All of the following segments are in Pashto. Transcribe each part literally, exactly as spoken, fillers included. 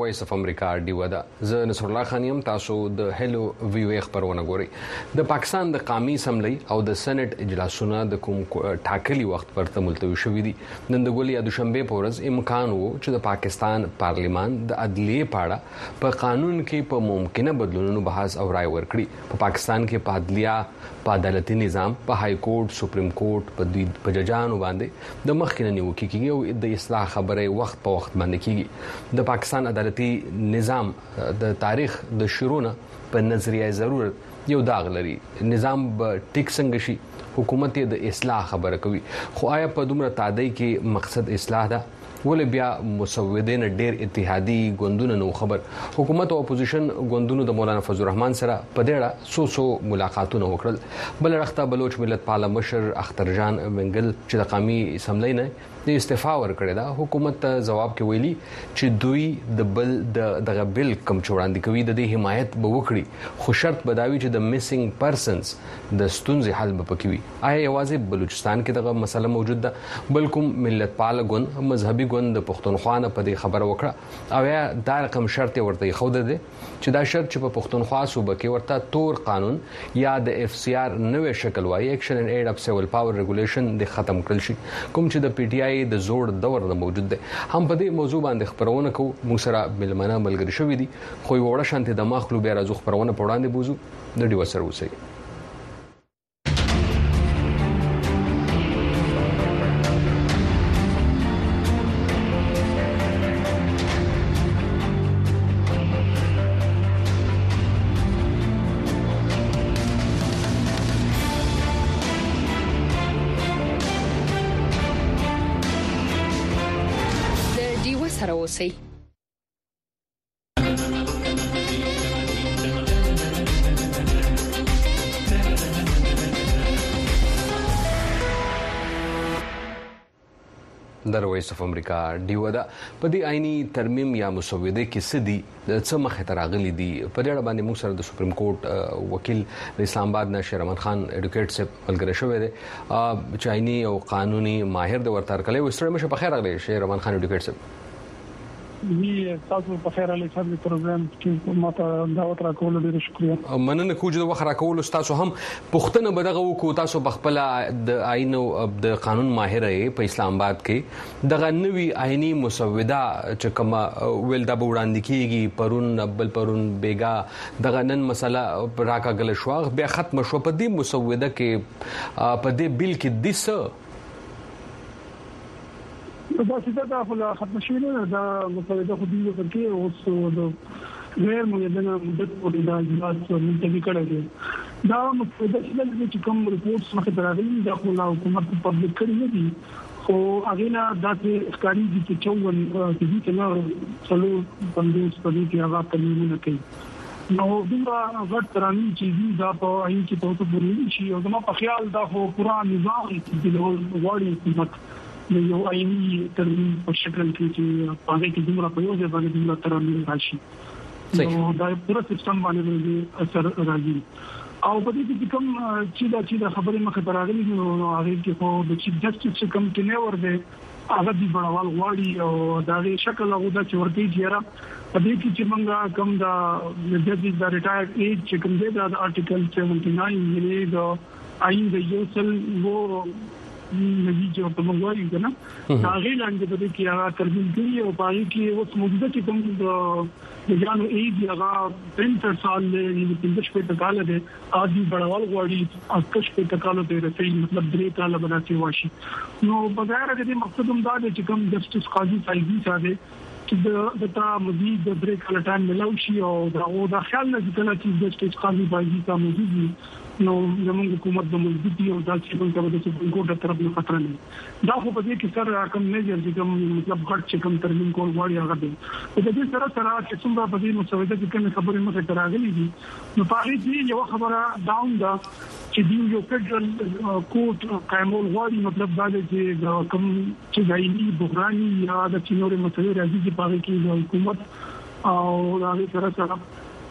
وایس اف امریکا ډیو ده زه نصر الله خان یم تاسو د هلو وی او خبرونه ګورئ د پاکستان د قومي اسمبلی او د سېنات اجلاسونه د کوم ټاکلي وخت پرته ملتوي شوې دي نن د ګولې د دوشنبه په ورځ امکان وو چې د پاکستان پارلیمان د عدلیه پاړه په قانون کې په ممکنه بدلونونو بحث او رائے ورکړي په پاکستان کې په عدلیه په عدالتي نظام په های کورټ سپریم کورټ په دوی په ججانو باندې د مخکنه نیوکه کیږي او د اصلاح خبره وخت په وخت باندې کیږي د پاکستان عدالتي نظام د تاریخ د شروع په نظریه ضرورت یو داغ لري نظام به ټیک څنګه شي حکومت د اصلاح خبره کوي خو آیا په دومره تعدی کې مقصد اصلاح ده ولې بیا مسودین ډېر اتحادي ګوندونه نو خبر حکومت او اپوزیشن ګوندونو د مولانا فضل الرحمن سره په ډېره سو سو ملاقاتونه وکړل بل رخته بلوچ ملت پاله مشر اختر جان منګل چې د قومي اسمبلی نه د استعفا ورکړی دا حکومت ته جواب کې ویلي چې دوی د بل دغه بل کم چوړاندې کوي د دې حمایت به وکړي خو شرط بداوي چې د میسنګ پرسنز د ستونزې حل به پکوي آیا یوازې بلوچستان کې دغه مسله موجود ده بلکې ملت پال ګوند مذهبي ګوند د پښتونخوا نه په دې خبره وکړه او یا دا رقم شرط ورته خوده دي چې دا شرط چې په پښتونخوا صوبه کې ورته تور قانون یا د اف سی آر نوې شکل وایي اکشن ان ایډ اف سیول پاور ریګولیشن د ختم کړل شي کوم چې د پی ټی آی د زوړ دور نه موجود دي هم په دې موضوع باندې خبرونه کوو موږ سره بلمنه ملګری شوې دي خو یو وړه شانتي د مخلو بیا راځو خبرونه په وړاندې بوزو د ډیو سره وسی سره اوسئ در وایس اف امریکا ډیو ده په دې آئینی ترمیم یا مسوده کې سدي د څه مخه تراغلي دي په ډېر باندې موږ سره د سپریم کورټ وکیل د اسلام آباد نه شیرمن خان ایډوکیټ سپ ملګری شوی دی چې آئینی او قانوني ماهر د ورتار کلی وستر مشه په خیر راغلی شیرمن خان ایډوکیټ سپ وی تاسو په خیر علي صاحب د پروګرام کې ماته دعوت راکول ډیر شکریہ مننه کوم د وخت راکول تاسو هم پښتنه بدغه وکړو تاسو بخپل د آئین او د قانون ماهر په اسلام آباد کې دغه نوی آئینی مسوده چې کوم ویل د وړاندې کیږي پرون بل پرون بیګا دغه نن مسله راکاګل شو بیا ختم شو په دې مسوده کې په دې بل کې دیسه دا چې دا خپل ختم شوی نه دا مسوده خو دی ورکه اوس د غیر مجدنه مدت پورې دا اجلاس منتظر کړی دا مسوده چې کوم ریپورتس مخه راغلي دا خو حکومت پبلک کړی دي خو هغه نه دا چې ښکاری دي چې چوون چې دې نه څلو پندوس په دې کې هغه تلونه کوي نو دا غټ ترانی چې دا په اې کې په توګه پوری شي او زما په خیال دا خو پورا نظام چې د وړي حکومت د یو آئینی ترمیم په شکل کې چې پاره کې دومره په یو ځای باندې دومره ترمیم راشي نو دا پورا سیستم باندې اثر راځي او په دې کې کوم چې دا چې خبرې مخه راغلي نو هغه کې خو د چیف جسټس کوم کې نه ورده هغه دی بڑوال غواړي او دا غي شکل هغه د چورتي جیرا په دې کې چې موږ کوم دا ججز دا ریټایر ایج چې کوم دی دا آرټیکل سیونټي ناین یې دا آئین د یو سل وو نږدې چې په موږ وایو کنه دا غي لاندې په دې کې هغه ترمیم کوي او پای کې اوس موجوده چې کوم د ځانو ایج هغه پنځه سال له پنځه شپږ کال دی عادي بڑوال غواړي اکش په تکالو ته رسېږي مطلب درې کال بناتي واشي نو بغیر د دې مقصد هم دا دی چې کوم جسټس قاضي سایدي ساده چې د تا مزید د درې کال ټایم ملو شي او دا او د خیال نه ځکه چې جسټس قاضي سایدي تا موجود وي نو زموږ حکومت د مضبوطی او د سیمون کولو د سپریم کورټ تر طرف نه خطر نه دا خو په دې کې سره کوم میجر چې کوم مطلب غټ چې کوم ترمیم کول غواړي هغه دی او د دې سره سره چې څنګه په دې مسوده کې کوم خبرې مخه راغلي دي نو په دې کې یو خبره داون دا چې دی یو فدرال کورټ قائمول غواړي مطلب دا چې د کوم چې دایمي بحراني یا د چینوري مسلې راځي چې په کې د حکومت او د سره سره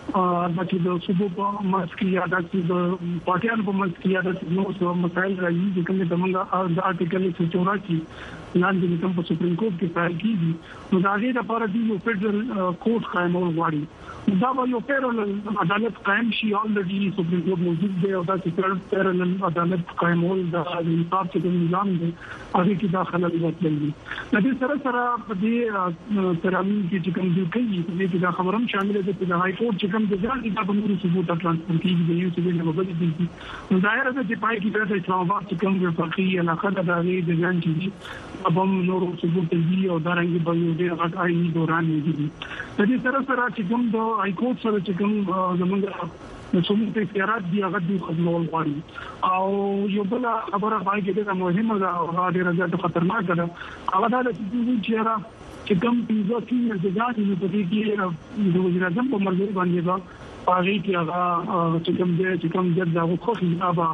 دا چې د صوبو په مسکی یا د پارټیانو په مسکی یا د نو څو مسایل راځي چې کومه دمنګ د آرټیکل څو چوراسي لاندې کوم په سپریم کورټ کې فایل کیږي نو دا غي د لپاره د فدرل کورټ قائمول غواړي دا به یو پیرالل عدالت قائم شي الریډي سپریم کورټ موجود دی او دا چې پیرالل عدالت قائمول د انصاف کې نظام دی هغه کې داخله وکړي د دې سره سره په دې ترامین کې کوم دی کوي چې دا خبرم شامل دي چې د هاي کورټ چې کوم د ځان د بنوري ثبوت ترانسفر کیږي د یو څه نه وبدي دي نو ظاهر ده چې پای کې د اسلام آباد چې کوم د فقيه علاقه د هغه د ځان چې ابم نور ثبوت دی او دارنګ به یو ډېر غټ آئینی دوران دی د دې سره سره چې کوم د هاي کورټ سره چې کوم زمونږ د څومره اختیارات دی هغه د خپلول غواړي او یو بل خبره پای کې د مهمه ده او ډېر زیات خطرناک ده هغه دا چې را چې کوم پیزا کې د ځان په دې کې د وزیر اعظم په مرګ باندې دا پاره کې هغه چې کوم دې چې کوم د دغه خوښي ابا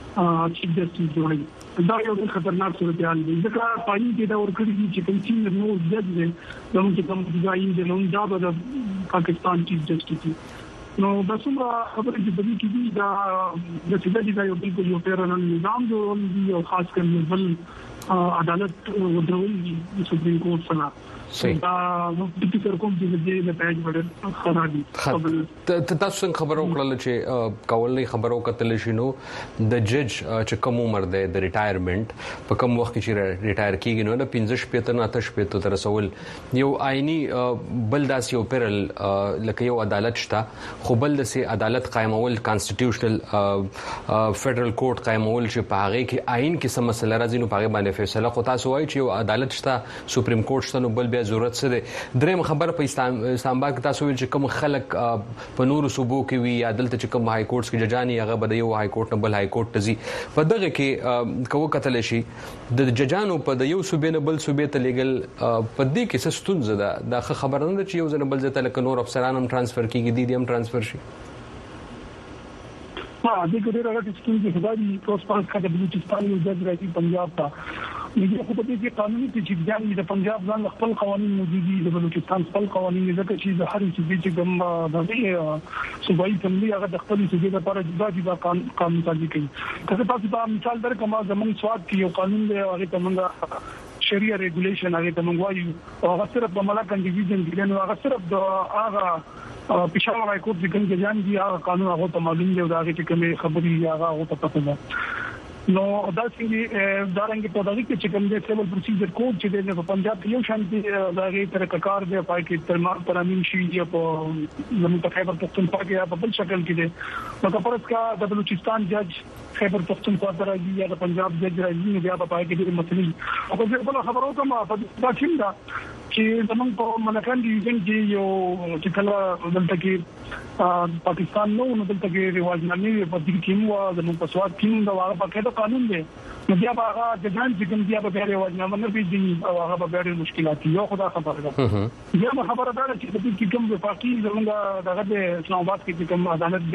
چې د څه جوړي دا یو خطرناک صورتحال دی ځکه پای کې دا ورکړي چې کوم چې نو جج دی نو کوم ځای دی نو دا د پاکستان چیف جسټس نو د څومره خبرې چې بدی کې دي دا د څه دا یو بالکل یو پیرانل نظام جوړول دي او خاص کر بل عدالت ودرول دي سپریم کورټ څخه دا نو د فکر کوم چې د دې په اړه ډېر خرابي ته تاسو خبرو کړل چې کولنې خبرو کتل شنو د جج چې کوم عمر ده د ریټایرمنټ په کوم وخت کې چې ریټایر کیږي نو د پنځه شپته نه آتش پته تر رسول یو آئینی بل داس یو پیرل لکه یو عدالت شته خو بل دسه عدالت قائمول کانسټیټیوشنل فدرل کورټ قائمول چې په هغه کې آئین کې سم مسله راځي نو په هغه باندې فیصله خو تاسو وایي چې یو عدالت شته سپریم کورټ شته نو بل ضرورت څه ده دریم خبره په اسلام آباد کې تاسو ویل چې کوم خلک په نورو صوبو کې وی عدالت چې کوم هاي کورټس کې ججانی هغه بده یو هاي کورټ نه بل هاي کورټ ته ځي په دغه کې کوو کتل شي د ججانو په یو صوبې نه بل صوبې ته لګل په دې کې څه ستونزه ده دا خبره نه چې یو ځنه بل ځای ته لکه نور افسران هم ترانسفر کیږي دي هم ترانسفر شي ها د ګډه راځي چې خدای پروس پاس کا د بلوچستان یو ځای راځي پنجاب ته دغه خو په دې کې قانوني چې ځان د پنجاب ځان خپل قوانين موجود دي د بلوچستان خپل قوانين ځکه چې د هر څه چې کوم د صوبایي تملي هغه د خپل څه لپاره جدا جدا قانون تابع کوي که تاسو په مثال درکمه زمون سواد کې یو قانون دی هغه تمنګ شریعه ریګولیشن هغه تمنګ وایي هغه صرف د ملک انډیویژن کې نه هغه صرف د هغه پېښور هاي کورټ د څنګه ځان دي هغه قانون هغه ته معلوم دی او دا هغه کومه خبري هغه هغه ته پته ده نو دا څنګه دارنګ په دغه کې چې کوم د سیول پروسیجر کوډ چې د پنجاب یو شانتي دغه تر کار دی پای کې تر ترامین شي یا په زموږ په خیبر پختونخوا کې یا په بل شکل کې دی نو کپرس کا د بلوچستان جج خیبر پختونخوا راځي یا د پنجاب جج راځي نو بیا په پای کې د مسلې او په بل خبرو کوم په دا څنګه چې زمونږ په ملکان ډیویژن کې یو چې کله دلته کې پاکستان نو نو دلته کې رواجنامې په دې کې مو زموږ په سواد کې دا هغه په کې قانون دی نو بیا هغه د ځان چې کوم بیا به رواجنامه نه پیږي او هغه به ډېر مشکلات یو خدا خبره ده بیا خبره ده چې د دې کوم وفاقي زمونږ دغه د اسلام آباد کې کوم عدالت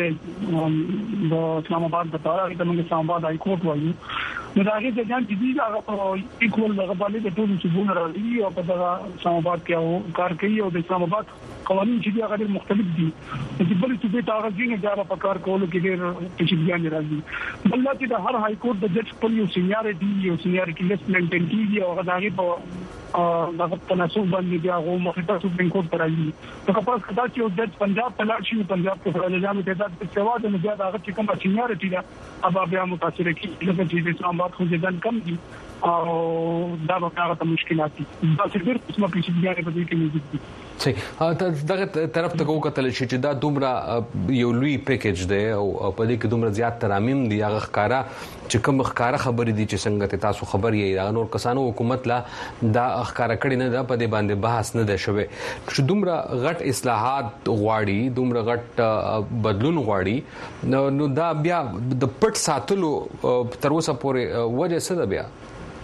دی د اسلام آباد د تارا کې موږ اسلام آباد هاي کورټ وایو نو دا هغه د ځان چې دی هغه ایکوال دغه باندې د ټول څه ګونه راځي او په دغه اسلام آباد کې او کار کوي او د اسلام آباد قوانين چې هغه ډېر مختلف دي چې بل څه د هغه ځینې ځای په کار کولو کې ډېر تشبیهان راځي بل چې د هر هاي کورټ د جج په یو سینیارټي یو سینیارټي لیست مینټین کیږي او هغه دغه په دغه تناسب باندې بیا هغه مخکې سپریم کورټ ته راځي نو کله کدا چې یو جج پنجاب ته لاړ شي پنجاب کې فرض جامې ته د سوا د نه زیات هغه چې کوم سینیارټي ده ابا بیا متاثر کیږي چې د اسلام آباد خو ځان کم دي او دا به هغه ته مشکلات دي دا چې ډېر قسمه پیچیدګي په دې کې موجود دي صحیح دغه طرف ته کوو کتل شي چې دا دومره یو لوی پیکیج دی او په دې کې دومره زیات ترامیم دي هغه ښکارا چې کوم ښکارا خبرې دي چې څنګه تاسو خبر یې دا نور کسانو حکومت لا دا ښکارا کړي نه دا په دې باندې بحث نه ده شوی چې دومره غټ اصلاحات غواړي دومره غټ بدلون غواړي نو دا بیا د پټ ساتلو تر اوسه پورې وجه څه ده بیا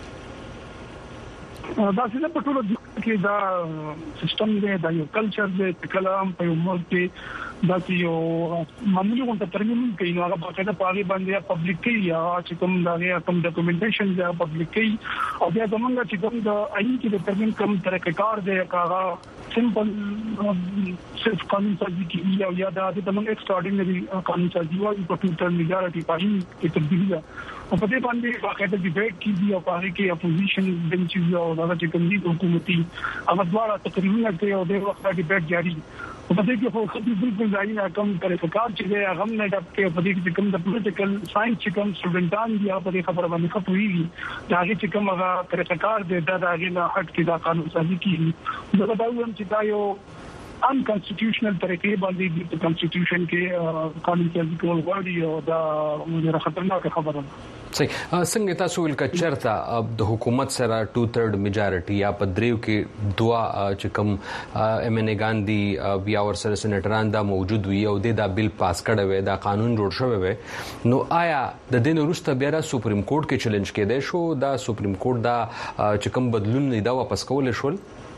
دا څه په ټولو کې دا سیستم دی دا یو کلچر دی کلام په یو ملک کې دا یو معمولی غونډه ترمیم کوي نو هغه په کده پاغي باندې پبلک کې یا چې کوم دا کوم ډاکومېنټیشن دی پبلک کې او بیا زمونږ چې کوم د آئین کې د ترمیم کوم طریقې کار دی هغه سمپل صرف قانون سازی کی یا یا د دمن ایکستراډینری قانون سازی وايي په ټول میجارټي پاین کې تبدیلی ده او په دې باندې واقعي ډیبیټ کیږي او په هغه کې اپوزیشن بنچز او دغه چې کوم دي حکومتي هغه دواړه تقریبا کوي او د وخت ډیبیټ جاری په دې کې خو خپل بالکل ځای نه کم طریقار چې هغه نه د په دې کې کوم د پولیټیکل ساينس چې کوم سټوډنټان دي په دې خبره باندې خپوي دا چې کوم هغه طریقار دی دا هغه نه هټ کې دا قانون سازي کیږي دا دا وایم چې دا یو ان کانسټیټیوشنل طریقې باندې د کانسټیټیوشن کې قانون سازي کول غواړي او دا موږ خطرناک خبره ده. صحیح څنګه تاسو ول کچرتا د حکومت سره ټو تھرډ میجارټي یا پدریو کې دوا چې کوم ایم ان ای ګاندھی بیا ور سره سېنیټران دا موجود وي او د دا بل پاس کړه وي دا قانون جوړ شوی وي نو آیا د دین وروسته بیا سپریم کورټ کې چیلنج کېده شو دا سپریم کورټ دا چې کوم بدلون نه دا واپس کول شول؟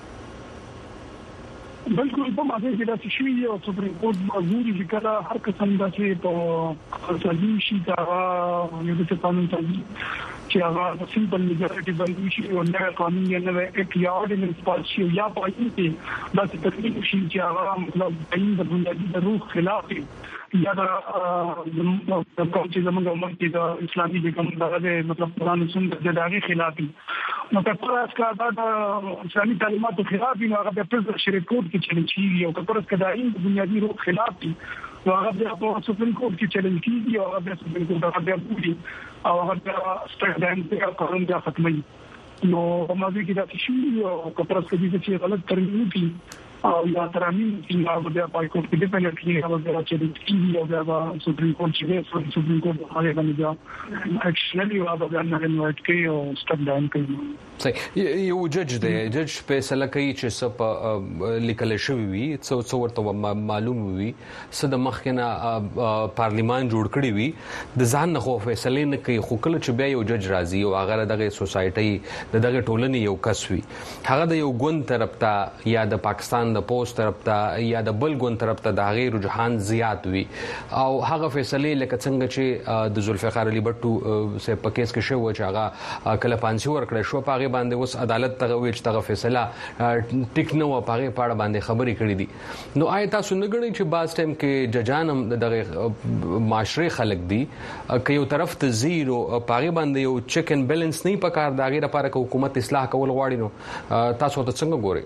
بالکل په ماده کې دا شی او سپریم کورټ مزوري ذکر هر قسم د چې په سازي شي دا یو د قانون سازي چې هغه د سیمپل میجارټي باندې شي او نه قانون یې نه یک یا اورډیننس پاس شي یا په کې دا چې تکلیف شي چې هغه مطلب عین د بنیادي د روح خلاف یا دا د کوم چې زموږ عمر کې د اسلامي د کوم دغه مطلب قرآن او سنت د دغه خلاف نو کله چې دا د اسلامي تعلیماتو خلاف نه هغه د پرز شریعت کوډ کې چلن شي او کله چې دا عین د بنیادي روح خلاف دي نو هغه د سپریم کورټ کې چلن کیږي او هغه د سپریم کورټ هغه د پوری او هغه د سټډنټ د قانون د ختمي نو موږ کې دا شي او کله چې غلط ترمیم کی او یا ترمیم کی هغه د پای کورټ کې ډیپندنت کی هغه د چلن کیږي او د سپریم کورټ چې سپریم کورټ هغه باندې دا اکشنلی او هغه نه انوایټ کوي او سټډنټ کوي. صحیح یو جج دی جج فیصله کوي چې څه لیکل شوی وي څو څو ورته معلوم وي څه د مخکنه پارلیمان جوړ کړی وي د ځان نه خو فیصله نه کوي خو کله چې بیا یو جج راځي او هغه دغه سوسایټي دغه ټولنې یو کس وي هغه د یو ګوند طرف ته یا د پاکستان د پوسټ طرف ته یا د بل ګوند طرف ته د هغه رجحان زیات وي او هغه فیصله لکه څنګه چې د ذوالفقار علي بټو سه په کیس کې شو چې هغه کله پانسي ورکړ شو په باندې اوس عدالت ته ویل چې دغه فیصله ټیک نه و پاره پاړه باندې خبرې کړې دي نو آیا تاسو نه غواړئ چې باز ټایم کې ججان هم دغه معاشري خلک دي که یو طرف ته زیرو پاره باندې یو چیک اینڈ بیلنس نه پکار دا غیر لپاره که حکومت اصلاح کول غواړي نو تاسو ته څنګه ګورئ؟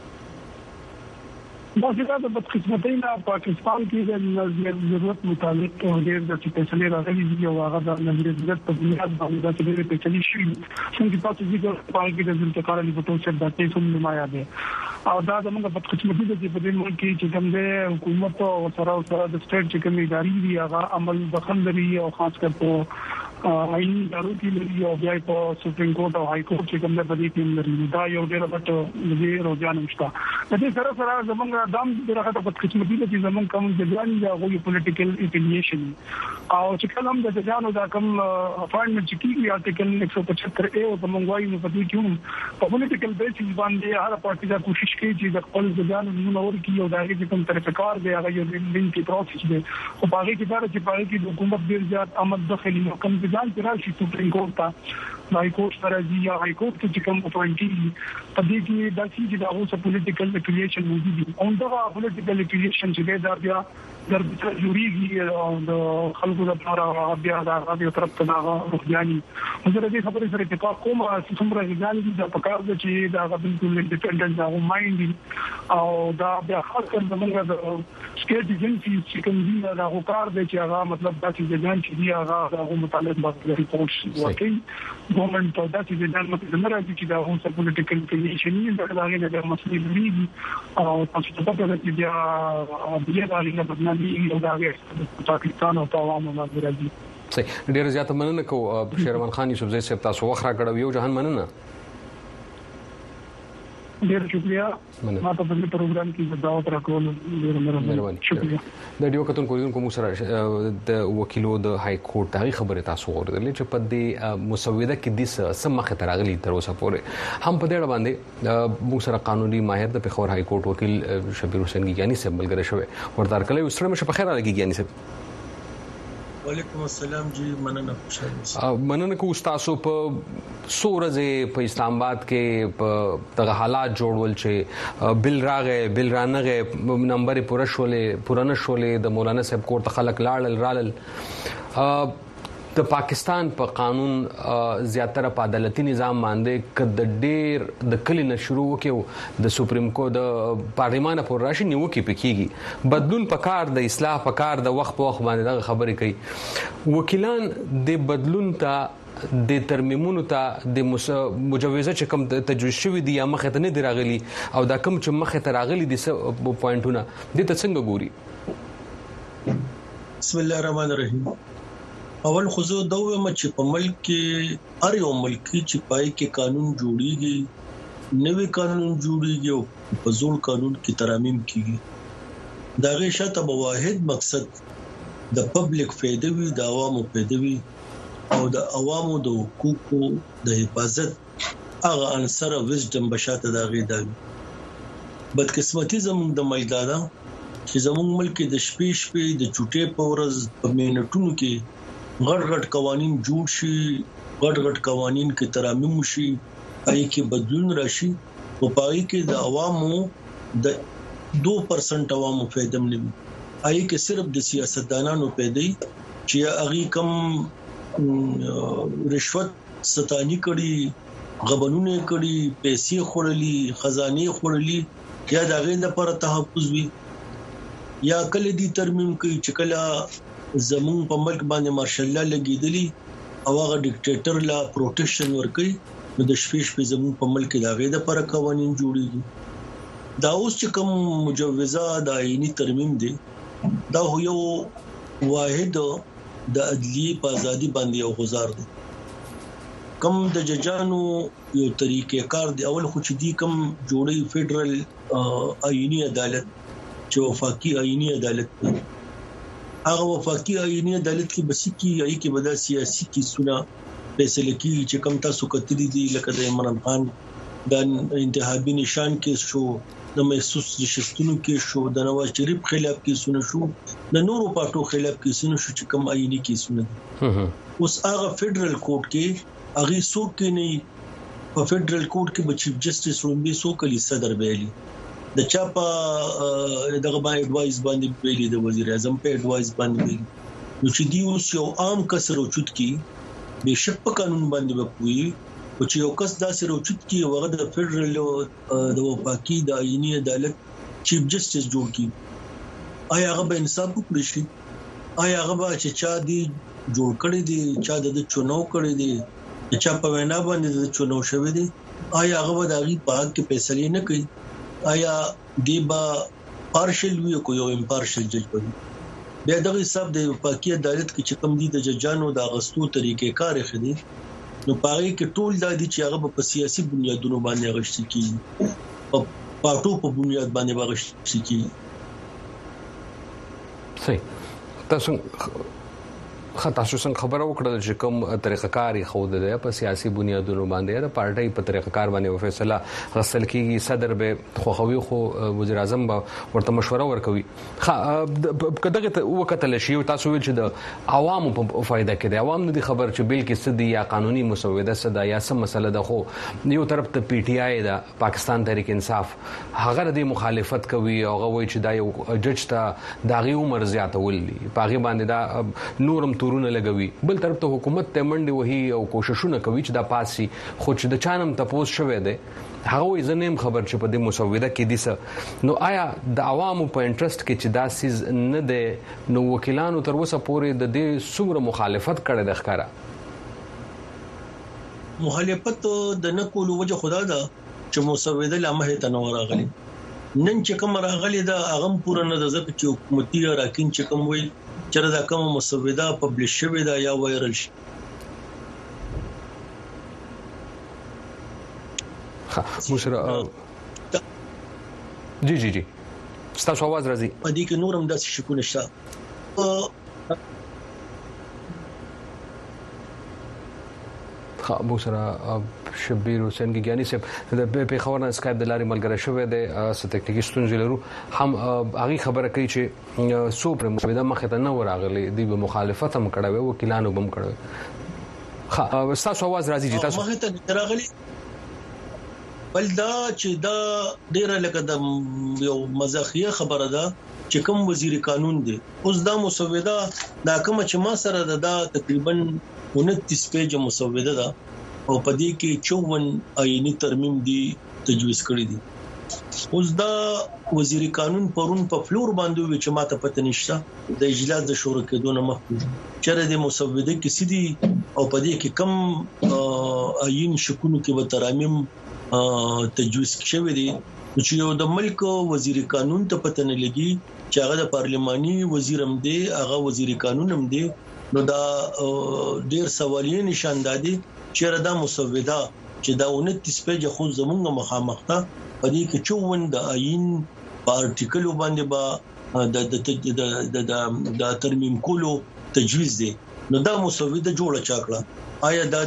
دا چې دا د بدقسمتۍ نه پاکستان کې د ضرورت مطابق ډېر د فیصلې راغلي دي او هغه د نظریات په بنیاد باندې د ډېر فیصلې شوي څنګه تاسو ذکر کوئ چې د ذوالفقار علي بټو صاحب د تاسو نمایا دي او دا د موږ بدقسمتۍ د په دې ملک کې چې کوم د حکومت او سره سره د سټیټ چې کوم ادارې دي هغه عمل دخل لري او خاص کر په آئین ادارو کې لري او بیا په سپریم کورټ او های کورټ کې کوم د بدی ټیم لري دا یو ډېر غټ دې روزانه مشته د دې سره سره زمونږ دام دغه په بدقسمتۍ د زمونږ کوم ځان یا غوي پولیټیکل افیلیشن او چې کلم د ځانو دا کوم اپاینټمنټ چې کیږي آرټیکل ایک سو پچهتر اے او د منګوای په دې کې په پولیټیکل بیسس باندې هر پارټي دا کوشش کوي چې د خپل ځان نور کې یو دغه کوم طرفکار دی هغه یو لینک پروسس دی او په هغه کې دا چې په هغه کې د حکومت ډیر زیات عمل داخلي محکم ځان چې راشي سپریم کورټ ته های کورټ سره دی یا های کورټ چې کوم اپاینټي په دې کې د چې دا اوسه پولیټیکل افیلیشن موجود دي او دا پولیټیکل افیلیشن چې دا بیا درته جوړیږي او د خلکو لپاره بیا دا غوډي طرف ته دا روحاني زه دې خبرې سره اتفاق کوم چې څومره ځان دي د پکار د چې دا بالکل انډیپندنت او مایند او دا بیا خاص کر زمونږ د سټیټ ایجنسی چې کوم دي دا وکړ د چې هغه مطلب دا چې ځان چې دی هغه هغه متعلق باندې ریپورټ ورکړي ګورنمنت دا چې ځان مطلب نه راځي چې دا اوسه پولیټیکل افیلیشن یې دا هغه د مسلې لري او تاسو ته پته ده چې بیا بیا دا لري یو دا غیر پاکستان او عوامو باندې راځي. صحیح ډیر زیات مننه کو شیرمان خان یوسف زئی صاحب تاسو وخت راکړو یو جهان مننه ډیر شکریہ ما ته په دې پروګرام کې دعوت راکول ډیر مهرباني شکریہ. د ډیو کتون کوونکو مو سره د وکیلو د های کورټ دغه خبره تاسو اوریدلې چې په دې مسوده کې د سمخه ترغلي تر اوسه پورې هم په دې اړه باندې مو سره قانوني ماهر د پیښور های کورټ وکیل شبیر حسین ګیانی صاحب ملګری شوی ورته کله وسره مشه په خیر راګی ګیانی صاحب وعلیکم السلام جی مننه خوشاله مننه کو تاسو په سورزه په اسلام آباد کې په دغه حالات جوړول چې بل راغې بل رانغه نمبر پوره شولې پورانه شولې د مولانا صاحب کور ته خلک لاړل رالل د پاکستان په پا قانون زیاتره په عدالتي نظام باندې کد ډیر د کلی نه شروع وکيو د سپریم کورټ د پارلیمان پر راشي نیوکي پکېږي بدلون پکار د اصلاح پکار د وخت په وخت باندې د خبرې کوي وکیلان د بدلون ته د ترمیمونو ته د مجوزه چې کوم تجویز شوی دی یا مخه ته نه دی راغلي او دا کوم چې مخه ته راغلي دي پوینټونه د ته څنګه ګوري بسم الله الرحمن الرحیم اول خو زه دا وایم چې په ملک کې هر یو ملک چې پای کې قانون جوړیږي نوې قانون جوړیږي او په زوړ قانون کې ترامیم کیږي دا غي شته به واحد مقصد د پبلک فایده وي د عوامو فایده وي او د عوامو د حقوقو د حفاظت هغه عنصر وزډم بشاته دا غي دا بدقسمتي زموږ د مجدادا چې زموږ ملک د شپې شپې د چټې په ورځ په منټونو کې غټ غټ قوانين جوړ شي غټ غټ قوانين کې ترامیم شي پای کې بدلون راشي او پای کې د عوامو د دو پرسنټ عوامو فائدہ نه وي پای کې صرف د سیاستدانانو پیدا چې هغه کم رشوت ستانی کړي غبنونه کړي پیسې خورلي خزانه خورلي یا دغه لپاره تحفظ وي یا کله دي ترمیم کوي چې کله زمون په ملک باندې مارشل لا لګیدلی او هغه ډیکټیټر لا پروټیکشن ورکړي نو د شپې شپې زمون په ملک کې داغه د پر قوانين جوړیږي دا اوس چې کوم مجوزه د آئینی ترمیم دي دا یو واحد د عدلیه په ازادي باندې یو غزار دي کم د ججانو یو طریقې کار دی اول خو چې دی کم جوړي فدرال آئینی عدالت چې وفاقي آئینی عدالت دی هغه وفاقي آئینی عدالت کې بس کی ای کې بدا سیاسي کیسونه فیصله کی چې کم تاسو کتلی دي لکه د عمران خان د انتخابي نشان کې شو د محسوس نشستونو کې شو د نواز شریف خلاف کیسونه شو د نورو پارټو خلاف کیسونه شو چې کم آئینی کیسونه اوس هغه فدرال کورټ کې هغه څوک کې نه په فدرال کورټ کې به چیف جسټس رومبي څوک لی صدر بیلی د چا په دغه باندې ایڈوایز باندې ویلي د وزیر اعظم په ایڈوایز باندې ویلي نو چې دی اوس یو عام کسر اوچت کی بشک په قانون باندې وپوي او چې یو کس داسې اوچت کی وغه د فدرال د وفاقي د آئینی عدالت چیف جسټس جوړ کی آیا هغه به انصاف وکړي شي آیا هغه به چې چا دی جوړ کړی دی چا د چونو کړی دی چا په وینا باندې د چونو شوی دی آیا هغه به دغه پاک کې فیصله نه کوي آیا دیبا پارشل وی کو یو امپارشل جج وي بیا دغه حساب د وفاقي عدالت کې چې کم دي د ججانو د غستو طریقې کار خدي نو پاره کې ټول د دې چې هغه په سیاسي بنیادونو باندې غشتي کی په پارټو په بنیاد باندې غشتي کی صحیح تاسو خاطر څنګه خبره وکړه چې کوم طریقه کاری خو د په سیاسي بنیادونو باندې د پارټي په طریقه کار باندې فیصله غسل کیږي صدر به خوخوي خو وزیر اعظم به ورته مشوره ورکوي کداغه وکټل شي تاسو ویل چې د عوامو په فائدہ کې د عوام نه خبر چې بل کې سدي یا قانوني مسوده صدا یا سم مسله ده خو یو طرف ته پی ټی آی دا پاکستان تحریک انصاف هغه د مخالفت کوي او هغه وایي چې دا یو جج ته داغي عمر زیاتول دي پاغي باندې دا نورم تورونه لګوي بل طرف ته حکومت ته منډي وهي او کوششونه کوي چې دا پاسي خو چې د چانم تپوس شوه دی هغه وي زنیم خبر چې په دې مسوده کې دي نو آیا د عوامو په انټرست کې چې دا سیز نه ده نو وکیلانو تر اوسه پورې د دې څومره مخالفت کړي د ښکارا مخالفت د نه کولو وجه خدا دا چې مسوده لامه ته نو راغلي نن چې کوم راغلي دا هغه پوره نه د ځکه چې حکومتي راکین چې کوم وي چر دا کوم مسوده پبلش شوی دا یا وایرل شي مشر جی جی جی ستاسو आवाज راځي پدې کې نورم داسې شکونه شته ابو سره شبیر حسین ګیانی صاحب د پیښور نه اسکایپ د لارې ملګری شوی دی ست ټکنیکی ستونزې لرو هم هغه خبره کوي چې سو پر مسوده مخه ته نه ورغلی دی به مخالفت هم کړو وکیلانو بم کړو ها تاسو आवाज راځي چې تاسو مخه ته راغلی بل دا چې دا ډیره لکه د یو مزاخیه خبره ده چې کوم وزیر قانون دی اوس دا مسوده دا کوم چې ما سره دا تقریبا انتیس پیج مسوده ده او په دې کې چوون آئینی ترمیم دي تجویز کړی دي اوس دا وزیر قانون پرون په فلور باندې وی چې ماته پته نشته د اجلاس د شروع کېدو نه مخکې چیرې د مسوده کې سدي او په دې کې کم آئین شکونو کې و ترامیم تجویز شوی دي چې یو د ملک وزیر قانون ته پته نه لګي چې هغه د پارلماني وزیر هم دی هغه وزیر قانون هم دی نو دا ډیر سوالیه نشان دادي چې دا مسوده چې دا انتیس پیج خو زمونږ مخامخته په دې کې چوون د آئین په ارټیکل باندې با د د د د ترمیم کولو تجویز دی نو دا مسوده جوړه چاکړه آیا دا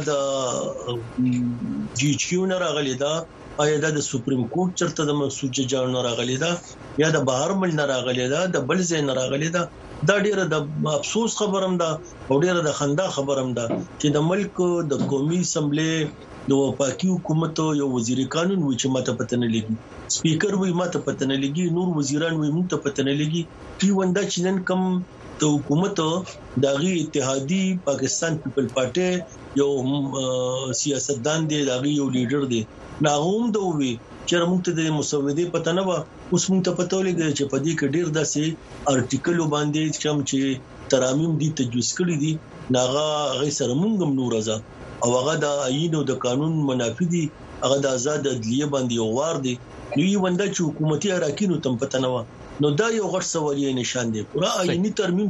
د جی کیو نه راغلی دا آیا دا د سپریم کورټ چرته د منسوخ جج نه راغلی دا یا د بهر مل نه راغلی دا د بل ځای نه راغلی دا دا ډیره د افسوس خبرم ده او ډیره د خندا خبرم ده چې د ملک د قومي اسمبلی د وفاقي حکومت یو وزیر قانون وی چې ماته پته نه لګي سپیکر وی ماته پته نه لګي نور وزیران وی مونږ ته پته نه لګي کی وندا چې نن کم د حکومت داغي اتحادی پاکستان پیپل پارټي یو سیاستدان دی داغي یو لیډر دی ناغوم دوی چې موږ ته د مسودې پته نه و اوس موږ ته پته ولګي چې په دې کې ډیر داسې ارټیکل باندې چې ترامیم دي تجویز کړی دي ناغه غي سره موږ هم نور ازا او هغه د آئین او د قانون منافي دي هغه د آزاد عدلیه باندې یو وار دي نو یو ونده چې حکومتي اراکینو تم پته نه و نو دا یو غټ سوالیه نشان دی پورا آئینی ترمیم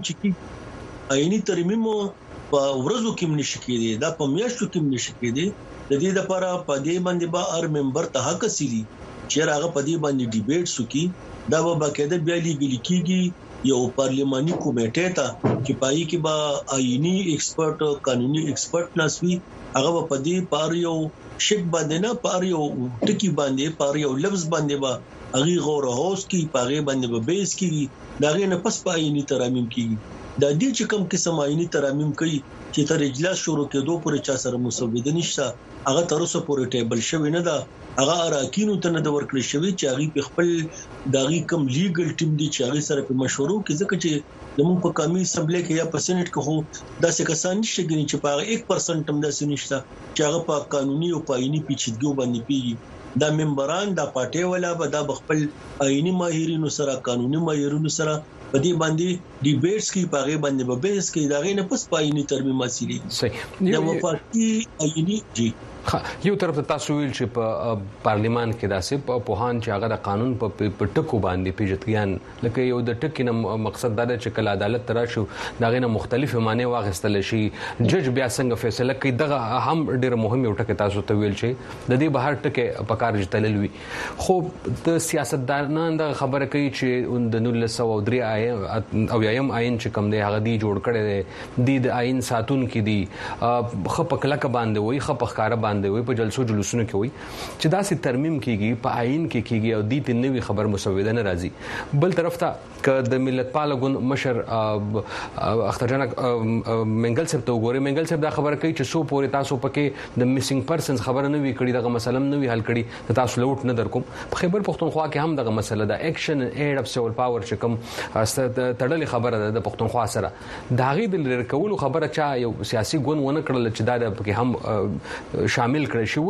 چې آئینی ترمیم په ورځو کې نشي کېدی دا په میاشتو کې نشي کېدی د دې لپاره په دې باندې به هر ممبر ته حق سي چې هغه په دې باندې ډیبیټ وکړي دا به باقاعده بیا لیږل کېږي یو پارلماني کمیټه ته چې پای کې به آئینی ایکسپرت قانوني ایکسپرت ناسوي هغه په دې پاره یو شک باندې نه پاره یو ټکی باندې پاره یو لفظ باندې به هغه غور هوس کی پاره باندې به بیس کیږي دا غي نه پس په آئینی ترامیم کیږي دا دې چې کوم قسم آئینی ترامیم کوي چې تر اجلاس شروع کېدو پورې چا سره مسوده نشته هغه تر اوسه پورې ټیبل شوی نه ده هغه اراکینو ته نه د ورکړی شوی چې هغه په خپل داغي کم لیګل ټیم دی چې هغه سره په مشورو کې ځکه چې زموږ په قومي اسمبلی کې یا په سېنات کې خو داسې کسان نشي ګنې چې په یک پرسنټ هم داسې نشته چې هغه په قانوني او آئینی پیچیدګیو باندې پیږي دا ممبران دا پټه ولا به دا خپل آئینی ماهرینو سره قانوني ماهرینو سره په دې باندې ډیبیټس کې پاغه باندې به بحث کې دا غي نه پس پایني ترمیم حاصلې صحیح دا وفاقي آئینی جی یو طرف ته تاسو ویل چې په پارلیمان کې داسې په پوهان چې هغه د قانون په ټکو باندې پیژتګیان لکه یو د ټکی نه مقصد دا چې کله عدالت تر شو دا غي نه مختلفه معنی واغستل شي جج بیا څنګه فیصله کوي دغه هم ډیر مهم یو ټکی تاسو ته ویل چې د دې بهر ټکی په کار جتلل وي خو د سیاستدانان د خبره کوي چې د نولس سو درې آی او یم آئین چې کوم دی هغه دی جوړ کړي دی د آئین ساتون کې دی خپ کلک باندې وي خپ ښکارا باندې وي په جلسو جلوسونو کې وي چې دا سي ترمیم کیږي په آئین کې کیږي او د دې نوې خبر مسوده نه راځي بل طرف ته ک د ملت پالګون مشر اختر جان منګل صاحب ته وګوري منګل صاحب دا خبره کوي چې سو پورې تاسو پکې د میسنګ پرسنز خبره نه وی کړی دغه مسله نه وی حل کړی تاسو لوټ نه در کوم په خیبر پختونخوا کې هم دغه مسله ده اکشن ایډ اف سیول پاور چې کوم تړلې خبره ده د پختونخوا سره دا غي د لری کولو خبره چا یو سیاسي ګون ونه کړل چې دا پکې هم شامل کړی شو